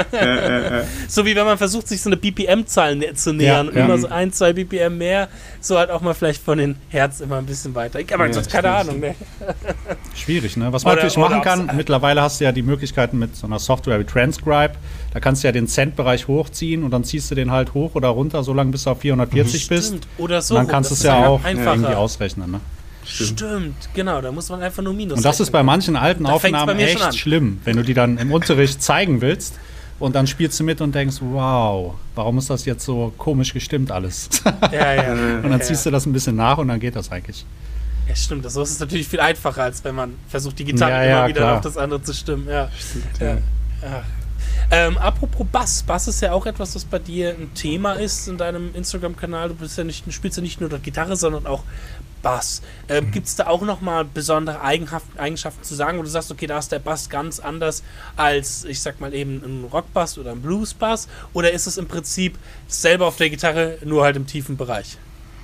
So wie wenn man versucht, sich so eine B P M-Zahl zu nähern. Ja, ja. Immer so ein, zwei B P M mehr. So halt auch mal vielleicht von den Herz immer ein bisschen weiter. Ich habe ja, sonst keine Ahnung. Ne? Schwierig, ne? Was man oder, natürlich machen kann, mittlerweile hast du ja die Möglichkeiten mit so einer Software wie Transcribe. Da kannst du ja den Cent-Bereich hochziehen und dann ziehst du den halt hoch oder runter, solange bis du auf vierhundertvierzig mhm. bist. Oder so. Und dann kannst du es ja auch einfacher. irgendwie ausrechnen. Ne? Stimmt. Stimmt, genau. Da muss man einfach nur Minus Und das ist bei manchen alten Aufnahmen echt schlimm, wenn du die dann im Unterricht zeigen willst und dann spielst du mit und denkst, wow, warum ist das jetzt so komisch gestimmt alles? Ja, ja. Und dann ziehst du das ein bisschen nach und dann geht das eigentlich. Ja, stimmt. So ist es natürlich viel einfacher, als wenn man versucht, die Gitarre ja, ja, immer wieder klar. auf das andere zu stimmen. Ja. Stimmt, ja. ja. Ähm, apropos Bass, Bass ist ja auch etwas, was bei dir ein Thema ist in deinem Instagram-Kanal. Du bist ja nicht, spielst ja nicht nur Gitarre, sondern auch Bass. Ähm, mhm. Gibt es da auch nochmal besondere Eigenschaften zu sagen, wo du sagst, okay, da ist der Bass ganz anders als, ich sag mal eben, ein Rockbass oder ein Bluesbass? Oder ist es im Prinzip selber auf der Gitarre, nur halt im tiefen Bereich?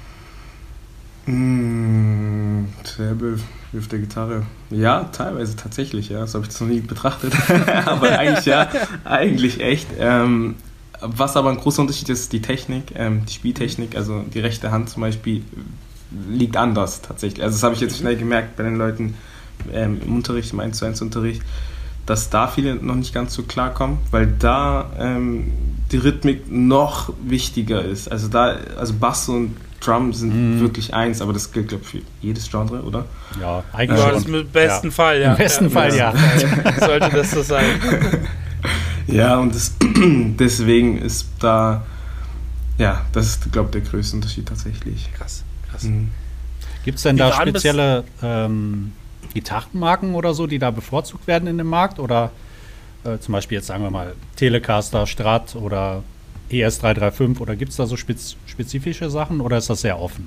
Mmh, selbe wie auf der Gitarre. Ja, teilweise tatsächlich, ja. Das habe ich jetzt noch nie betrachtet. Aber eigentlich ja, eigentlich echt. Ähm, was aber ein großer Unterschied ist, ist die Technik, ähm, die Spieltechnik, also die rechte Hand zum Beispiel liegt anders tatsächlich. Also das habe ich jetzt schnell gemerkt bei den Leuten ähm, im Unterricht, im eins zu eins Unterricht, dass da viele noch nicht ganz so klarkommen, weil da ähm, die Rhythmik noch wichtiger ist. Also da, also Bass und Drum sind mm. wirklich eins, aber das gilt, glaube ich, für jedes Genre, oder? Ja, eigentlich ja, schon. Im besten ja. Fall, ja. Im besten ja. Fall, ja. Sollte das so sein. Ja, und das, deswegen ist da, ja, das ist, glaube ich, der größte Unterschied tatsächlich. Krass, krass. Mhm. Gibt es denn Wir da waren bis- spezielle ähm, Gitarrenmarken oder so, die da bevorzugt werden in dem Markt? Oder äh, zum Beispiel jetzt sagen wir mal Telecaster, Strat oder E S drei drei fünf? Oder gibt es da so spez spezifische Sachen oder ist das sehr offen?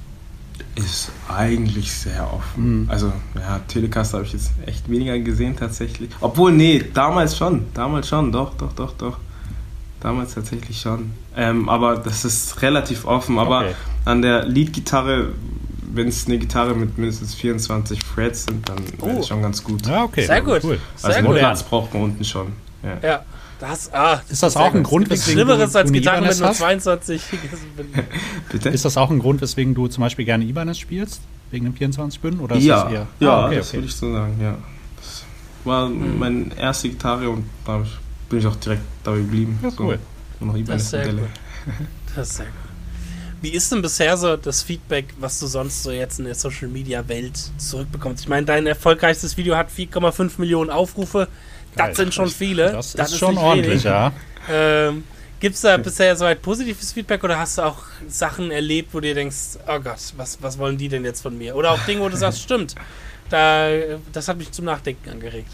Ist eigentlich sehr offen. Mhm. Also, ja, Telecaster habe ich jetzt echt weniger gesehen tatsächlich. Obwohl, nee, damals schon. Damals schon, doch, doch, doch, doch. Damals tatsächlich schon. Ähm, aber das ist relativ offen. Aber Okay. an der Leadgitarre, wenn es eine Gitarre mit mindestens vierundzwanzig Frets sind, dann wäre Oh. das schon ganz gut. Ja, okay. Sehr gut. Cool. Sehr Also, gut. Platz braucht man unten schon. Ja. Ja, das, ah, Ist das sehr auch ein gut. Grund, Nichts weswegen Schlimmeres du- als du eine Gitarren mit Ibanez nur hast? zweiundzwanzig. Bitte? Ist das auch ein Grund, weswegen du zum Beispiel gerne Ibanez spielst? Wegen dem vierundzwanzig Bünden? Oder ist Ja, das eher? ja, Ah, okay, das okay. würde ich so sagen, ja. Das war Mhm. meine erste Gitarre und da hab ich- bin ich auch direkt dabei geblieben. Ja, cool. So, nur noch Das ist sehr Ibanez-Modelle. gut. Das ist sehr gut. Wie ist denn bisher so das Feedback, was du sonst so jetzt in der Social-Media-Welt zurückbekommst? Ich meine, dein erfolgreichstes Video hat vier Komma fünf Millionen Aufrufe. Geil. Das sind schon viele. Das, ist schon nicht ordentlich, wenig. ja. Ähm, Gibt es da bisher so ein positives Feedback oder hast du auch Sachen erlebt, wo du dir denkst, oh Gott, was, was wollen die denn jetzt von mir? Oder auch Dinge, wo du sagst, stimmt, da, das hat mich zum Nachdenken angeregt.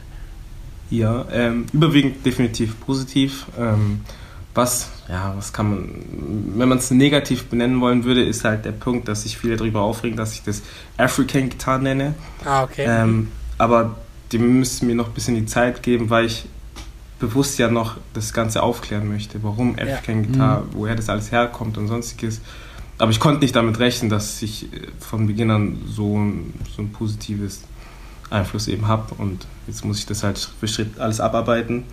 Ja, ähm, überwiegend definitiv positiv. Ähm, was, ja, was kann man, wenn man es negativ benennen wollen würde, ist halt der Punkt, dass sich viele darüber aufregen, dass ich das African Guitar nenne. Ah, okay. Ähm, aber dem müssten mir noch ein bisschen die Zeit geben, weil ich bewusst ja noch das Ganze aufklären möchte, warum Ja. African Guitar, woher das alles herkommt und sonstiges. Aber ich konnte nicht damit rechnen, dass ich äh, von Beginn an so ein, so ein positives Einfluss eben habe und jetzt muss ich das halt Schritt für Schritt alles abarbeiten.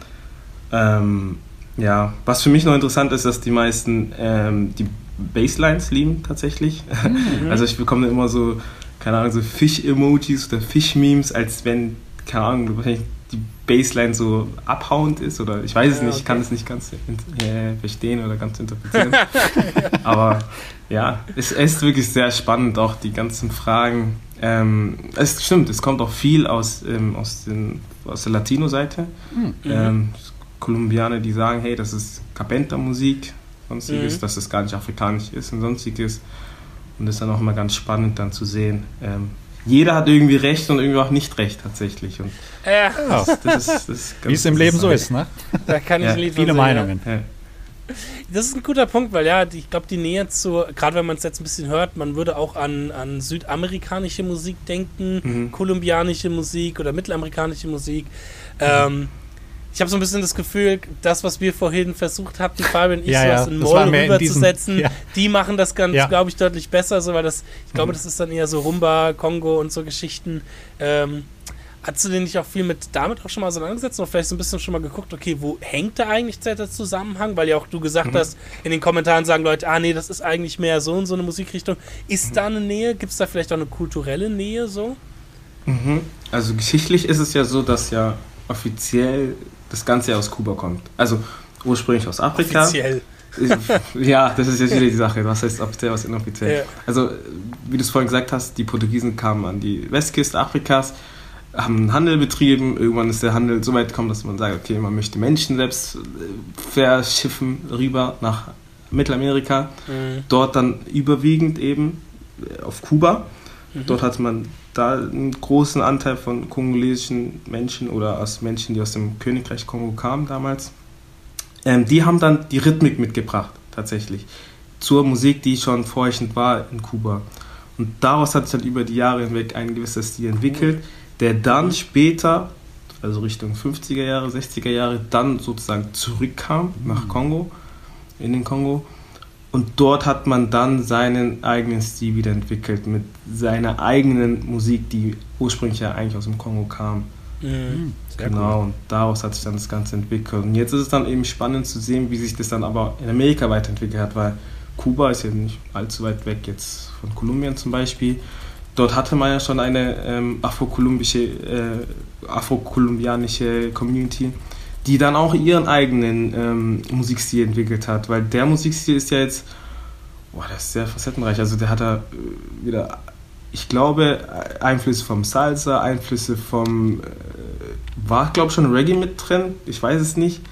Ähm, ja, was für mich noch interessant ist, dass die meisten ähm, die Basslines lieben tatsächlich. Mhm. Also ich bekomme immer so, keine Ahnung, so Fisch-Emojis oder Fisch-Memes, als wenn, keine Ahnung, wahrscheinlich die Bassline so abhauend ist oder ich weiß es Ja, nicht, ich kann okay. es nicht ganz äh, verstehen oder ganz interpretieren. Aber ja, es ist wirklich sehr spannend, auch die ganzen Fragen. Ähm, es stimmt, es kommt auch viel aus, ähm, aus, den, aus der Latino-Seite. Mhm. Ähm, Kolumbianer, die sagen, hey, das ist Carpenter-Musik, sonstiges, Mhm. dass das gar nicht afrikanisch ist und sonstiges. Und das ist dann auch immer ganz spannend dann zu sehen. Ähm, jeder hat irgendwie recht und irgendwie auch nicht recht tatsächlich. Und Ja, Ja. das ist, das ist, das ist Wie es im Leben so ist, ne? da kann ich Ja, ein Lied von Viele singen, Meinungen. Ja. Das ist ein guter Punkt, weil ja, die- ich glaube, die Nähe zu, gerade wenn man es jetzt ein bisschen hört, man würde auch an, an südamerikanische Musik denken, Mhm. kolumbianische Musik oder mittelamerikanische Musik. Ähm, ich habe so ein bisschen das Gefühl, das, was wir vorhin versucht hatten, Fabian und ich, Ja, so ja, aus in das war Moll mehr in diesen- rüberzusetzen, ja. die machen das ganz, Ja. glaube ich, deutlich besser, so, weil das, ich glaube, Mhm. das ist dann eher so Rumba, Kongo und so Geschichten. Ähm, Hast du denn nicht auch viel mit damit auch schon mal auseinandergesetzt und vielleicht so ein bisschen schon mal geguckt, okay, wo hängt da eigentlich der Zusammenhang? Weil ja auch du gesagt Mhm. hast, in den Kommentaren sagen Leute, ah nee, das ist eigentlich mehr so und so eine Musikrichtung. Ist da eine Nähe? Gibt es da vielleicht auch eine kulturelle Nähe so? Mhm. Also geschichtlich ist es ja so, dass ja offiziell das Ganze ja aus Kuba kommt. Also ursprünglich aus Afrika. Offiziell. Ja, das ist jetzt wieder die Sache. Was heißt offiziell, was inoffiziell? Ja. Also, wie du es vorhin gesagt hast, die Portugiesen kamen an die Westküste Afrikas, haben einen Handel betrieben. Irgendwann ist der Handel so weit gekommen, dass man sagt, okay, man möchte Menschen selbst äh, verschiffen rüber nach Mittelamerika. Mhm. Dort dann überwiegend eben äh, auf Kuba. Mhm. Dort hat man da einen großen Anteil von kongolesischen Menschen oder aus Menschen, die aus dem Königreich Kongo kamen damals. Ähm, die haben dann die Rhythmik mitgebracht, tatsächlich, zur Musik, die schon vorherrschend war in Kuba. Und daraus hat sich dann über die Jahre hinweg ein gewisser Stil entwickelt, der dann später, also Richtung fünfziger Jahre, sechziger Jahre, dann sozusagen zurückkam nach Kongo, in den Kongo. Und dort hat man dann seinen eigenen Stil wieder entwickelt, mit seiner eigenen Musik, die ursprünglich ja eigentlich aus dem Kongo kam. Mhm. Sehr Genau, und daraus hat sich dann das Ganze entwickelt. Und jetzt ist es dann eben spannend zu sehen, wie sich das dann aber in Amerika weiterentwickelt hat, weil Kuba ist ja nicht allzu weit weg jetzt von Kolumbien zum Beispiel. Dort hatte man ja schon eine ähm, afro-kolumbische, äh, afro-kolumbianische Community, die dann auch ihren eigenen ähm, Musikstil entwickelt hat, weil der Musikstil ist ja jetzt, boah, der ist sehr facettenreich, also der hat da äh, wieder, ich glaube, Einflüsse vom Salsa, Einflüsse vom, äh, war glaube ich schon Reggae mit drin, ich weiß es nicht,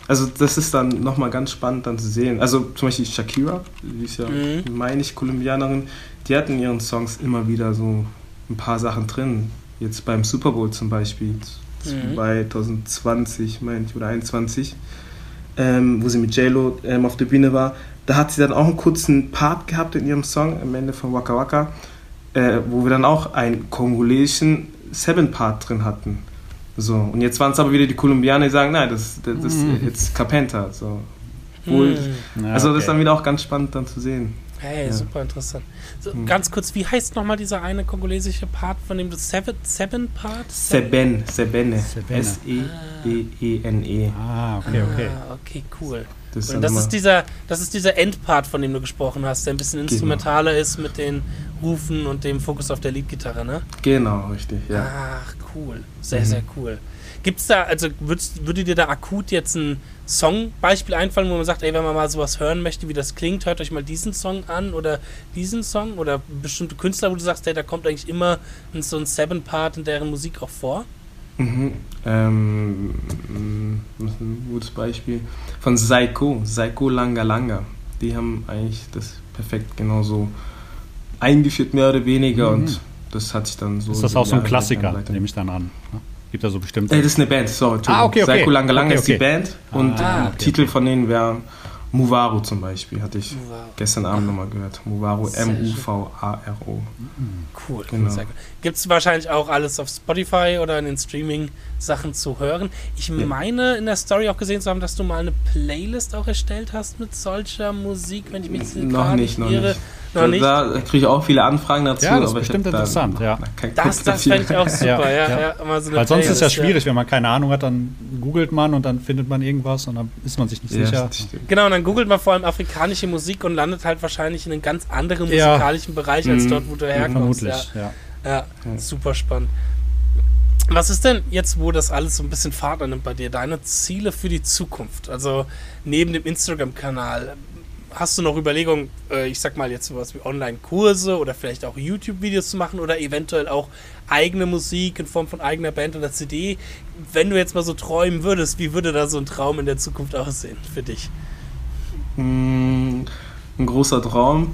Also das ist dann nochmal ganz spannend dann zu sehen. Also zum Beispiel Shakira, die ist ja, mhm. meine ich, Kolumbianerin, die hat in ihren Songs immer wieder so ein paar Sachen drin. Jetzt beim Super Bowl zum Beispiel, mhm. zwanzig zwanzig, meine ich, oder einundzwanzig, ähm, wo sie mit J-Lo ähm, auf der Bühne war. Da hat sie dann auch einen kurzen Part gehabt in ihrem Song, am Ende von Waka Waka, äh, wo wir dann auch einen kongolesischen Seven-Part drin hatten. So, und jetzt waren es aber wieder die Kolumbianer, die sagen, nein, das, das, das ist jetzt Carpenter. So. Wohl, mm. Also das ist dann wieder auch ganz spannend dann zu sehen. Hey, ja. Super interessant. So, Mhm. Ganz kurz, wie heißt nochmal dieser eine kongolesische Part, von dem du Seven, Seven Part? Seben, Sebene. Sebene. S E B E N E. Ah, okay, okay. Ah, okay, cool. Das ist, Und das ist dieser, das ist dieser Endpart, von dem du gesprochen hast, der ein bisschen instrumentaler ist mit den Rufen und dem Fokus auf der Leadgitarre, ne? Genau, richtig, ja. Ach, cool. Sehr, Mhm. sehr cool. Gibt's da, also würdest, würde dir da akut jetzt ein Songbeispiel einfallen, wo man sagt, ey, wenn man mal sowas hören möchte, wie das klingt, hört euch mal diesen Song an oder diesen Song oder bestimmte Künstler, wo du sagst, ey, da kommt eigentlich immer so ein Seven-Part in deren Musik auch vor? Mhm. Ähm, das ist ein gutes Beispiel. Von Saiko, Saiko Langa Langa. Die haben eigentlich das perfekt genauso eingeführt, mehr oder weniger, Mhm. und das hat sich dann so... Ist das auch so ein Jahre Klassiker, weiter- nehme ich dann an? Ne? Gibt da so bestimmt. Äh, das ist eine Band, sorry. Entschuldigung. Ah, okay, okay. Saiko Langa Langa Okay, ist die okay. Band, und Ah, äh, okay, Titel okay. von denen wäre Muvaru zum Beispiel, hatte ich Muvaru. gestern Abend nochmal gehört. Muvaru, Sehr M U V A R O. Cool. Genau. Sehr gut. Gibt es wahrscheinlich auch alles auf Spotify oder in den Streaming-Sachen zu hören. Ich Ja. meine, in der Story auch gesehen zu haben, dass du mal eine Playlist auch erstellt hast mit solcher Musik, wenn ich mich jetzt Noch gerade nicht, noch irre. nicht. Noch Da, nicht? da kriege ich auch viele Anfragen dazu. Ja, das ist aber ich bestimmt hab da interessant, ja. kein Das, Kopf das dafür. fände ich auch super, ja. Ja, ja, ja. Mal so eine Weil sonst ist ja Playlist, schwierig, wenn man keine Ahnung hat, dann googelt man und dann findet man irgendwas und dann ist man sich nicht Ja, sicher. das stimmt. Genau, und dann googelt man vor allem afrikanische Musik und landet halt wahrscheinlich in einem ganz anderen Ja. musikalischen Bereich als Mhm. dort, wo du herkommst. Vermutlich, ja. Ja, ja, super spannend. Was ist denn jetzt, wo das alles so ein bisschen Fahrt annimmt bei dir, deine Ziele für die Zukunft? Also neben dem Instagram-Kanal, hast du noch Überlegungen, äh, ich sag mal jetzt sowas wie Online-Kurse oder vielleicht auch YouTube-Videos zu machen oder eventuell auch eigene Musik in Form von eigener Band oder C D? Wenn du jetzt mal so träumen würdest, wie würde da so ein Traum in der Zukunft aussehen für dich? Mm, Ein großer Traum.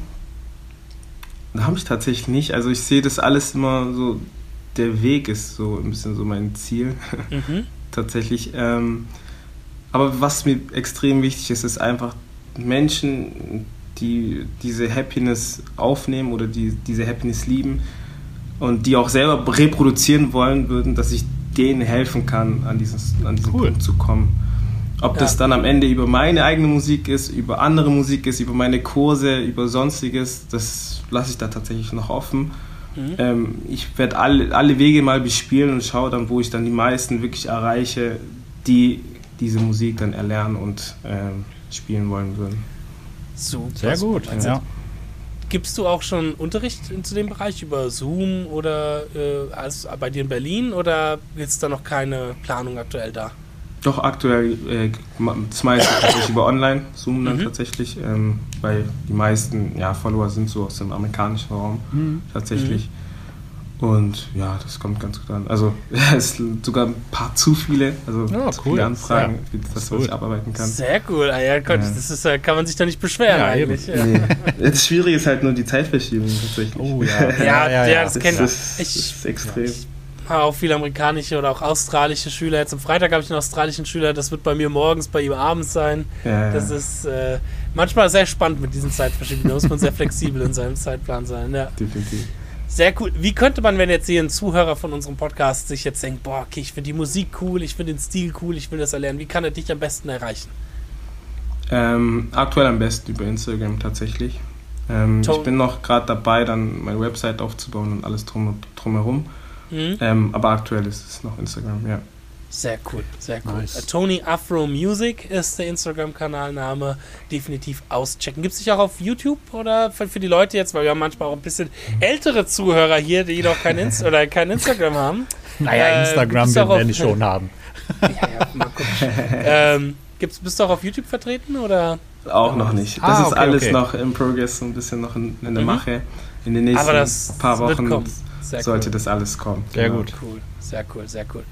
Da habe ich tatsächlich nicht. Also ich sehe das alles immer so, der Weg ist so ein bisschen so mein Ziel. Mhm. Tatsächlich. Ähm, aber was mir extrem wichtig ist, ist einfach Menschen, die diese Happiness aufnehmen oder die diese Happiness lieben und die auch selber reproduzieren wollen würden, dass ich denen helfen kann, an, dieses, an diesen Cool. Punkt zu kommen. Ob Ja. das dann am Ende über meine eigene Musik ist, über andere Musik ist, über meine Kurse, über Sonstiges, das lasse ich da tatsächlich noch offen. Mhm. Ähm, ich werde alle, alle Wege mal bespielen und schaue dann, wo ich dann die meisten wirklich erreiche, die diese Musik dann erlernen und ähm, spielen wollen würden. Super. Sehr gut. Also, Ja. gibst du auch schon Unterricht in, zu dem Bereich über Zoom oder äh, als, bei dir in Berlin oder ist da noch keine Planung aktuell da? Doch aktuell äh, das meiste tatsächlich über Online, Zoom dann Mhm. tatsächlich, ähm, weil die meisten ja, Follower sind so aus dem amerikanischen Raum Mhm. tatsächlich. Und ja, das kommt ganz gut an. Also es sind sogar ein paar zu viele, also Ja, zu cool. viele Anfragen, Ja. wie das, was Cool. ich abarbeiten kann. Sehr cool. Ah, ja, Gott, Ja. das ist, äh, kann man sich da nicht beschweren Ja, eigentlich. Ja. Nee. Das Schwierige ist halt nur die Zeitverschiebung tatsächlich. Oh ja. Ja, ja, ja. das Das kennt ist, ich. das ist extrem. Ich habe auch viele amerikanische oder auch australische Schüler. Jetzt am Freitag habe ich einen australischen Schüler. Das wird bei mir morgens, bei ihm abends sein. Ja, Das ja, ist äh, manchmal sehr spannend mit diesen Zeitverschiebungen. Da muss man sehr flexibel in seinem Zeitplan sein. Ja. definitiv. Sehr cool. Wie könnte man, wenn jetzt hier ein Zuhörer von unserem Podcast sich jetzt denkt, boah, okay, ich finde die Musik cool, ich finde den Stil cool, ich will das erlernen, wie kann er dich am besten erreichen? Ähm, aktuell am besten über Instagram tatsächlich. Ähm, Toll. ich bin noch gerade dabei, dann meine Website aufzubauen und alles drum, drumherum. Mhm. Ähm, aber aktuell ist es noch Instagram, ja. Sehr cool, sehr cool. Nice. Äh, Tony Afro Music ist der Instagram-Kanalname. Definitiv auschecken. Gibt es dich auch auf YouTube oder für, für die Leute jetzt, weil wir haben manchmal auch ein bisschen ältere Zuhörer hier, die noch kein, Inst oder kein Instagram haben. Naja, Äh, Instagram gibt's werden auch wir auf- nicht schon haben. Ja, ja, mal gucken. ähm, gibt's, bist du auch auf YouTube vertreten oder? Auch noch nicht. Das Ah, ist okay, alles okay. noch im Progress, so ein bisschen noch in, in der Mhm. Mache. In den nächsten Aber das paar wird Wochen kommen. Sehr sollte cool. das alles kommen. Sehr Genau. gut. Cool, sehr cool, sehr cool.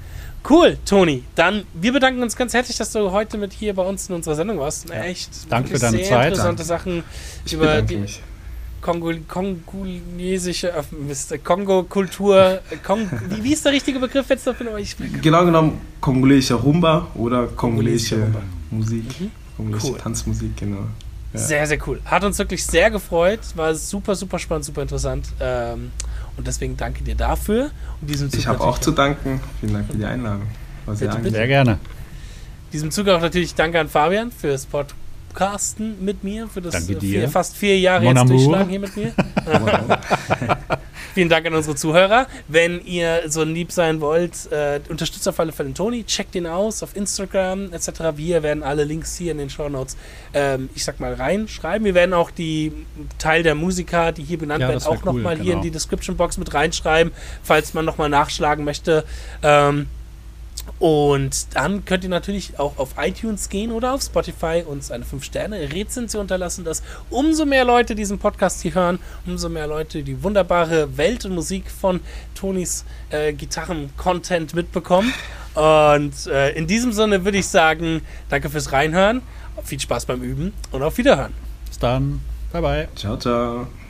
Cool, Toni. Dann, wir bedanken uns ganz herzlich, dass du heute mit hier bei uns in unserer Sendung warst. Ja. Echt. Danke für deine sehr Zeit. interessante Danke. Sachen Ich über die mich. Kongo, kongolesische, äh, Mist, Kongo-Kultur. Kong, wie, wie ist der richtige Begriff jetzt dafür? Ich Genau genommen kongolische Rumba oder Kongolische kongolische Rumba. Musik. Mhm. Kongolische Cool. Tanzmusik, genau. Ja. Sehr, sehr cool. Hat uns wirklich sehr gefreut. War super, super spannend, super interessant. Ähm, und deswegen danke dir dafür. Und diesem Zug Ich habe auch natürlich- zu danken. Vielen Dank für die Einladung. War sehr Bitte, angenehm. Sehr gerne. In diesem Zug auch natürlich danke an Fabian fürs Podcasten mit mir, für das Danke äh, dir. vier, fast vier Jahre Mon jetzt amour. durchschlagen hier mit mir. Vielen Dank an unsere Zuhörer. Wenn ihr so lieb sein wollt, äh, unterstützt auf alle Fälle den Toni, checkt ihn aus auf Instagram et cetera. Wir werden alle Links hier in den Shownotes, ähm, ich sag mal, reinschreiben. Wir werden auch die Teil der Musiker, die hier benannt Ja, werden, das wär auch cool, nochmal hier in genau. die Description Box mit reinschreiben, falls man nochmal nachschlagen möchte. Ähm, Und dann könnt ihr natürlich auch auf iTunes gehen oder auf Spotify uns eine fünf Sterne Rezension unterlassen, dass umso mehr Leute diesen Podcast hier hören, umso mehr Leute die wunderbare Welt und Musik von Tonis äh, Gitarren-Content mitbekommen. Und äh, in diesem Sinne würde ich sagen, danke fürs Reinhören, viel Spaß beim Üben und auf Wiederhören. Bis dann. Bye, bye. Ciao, ciao.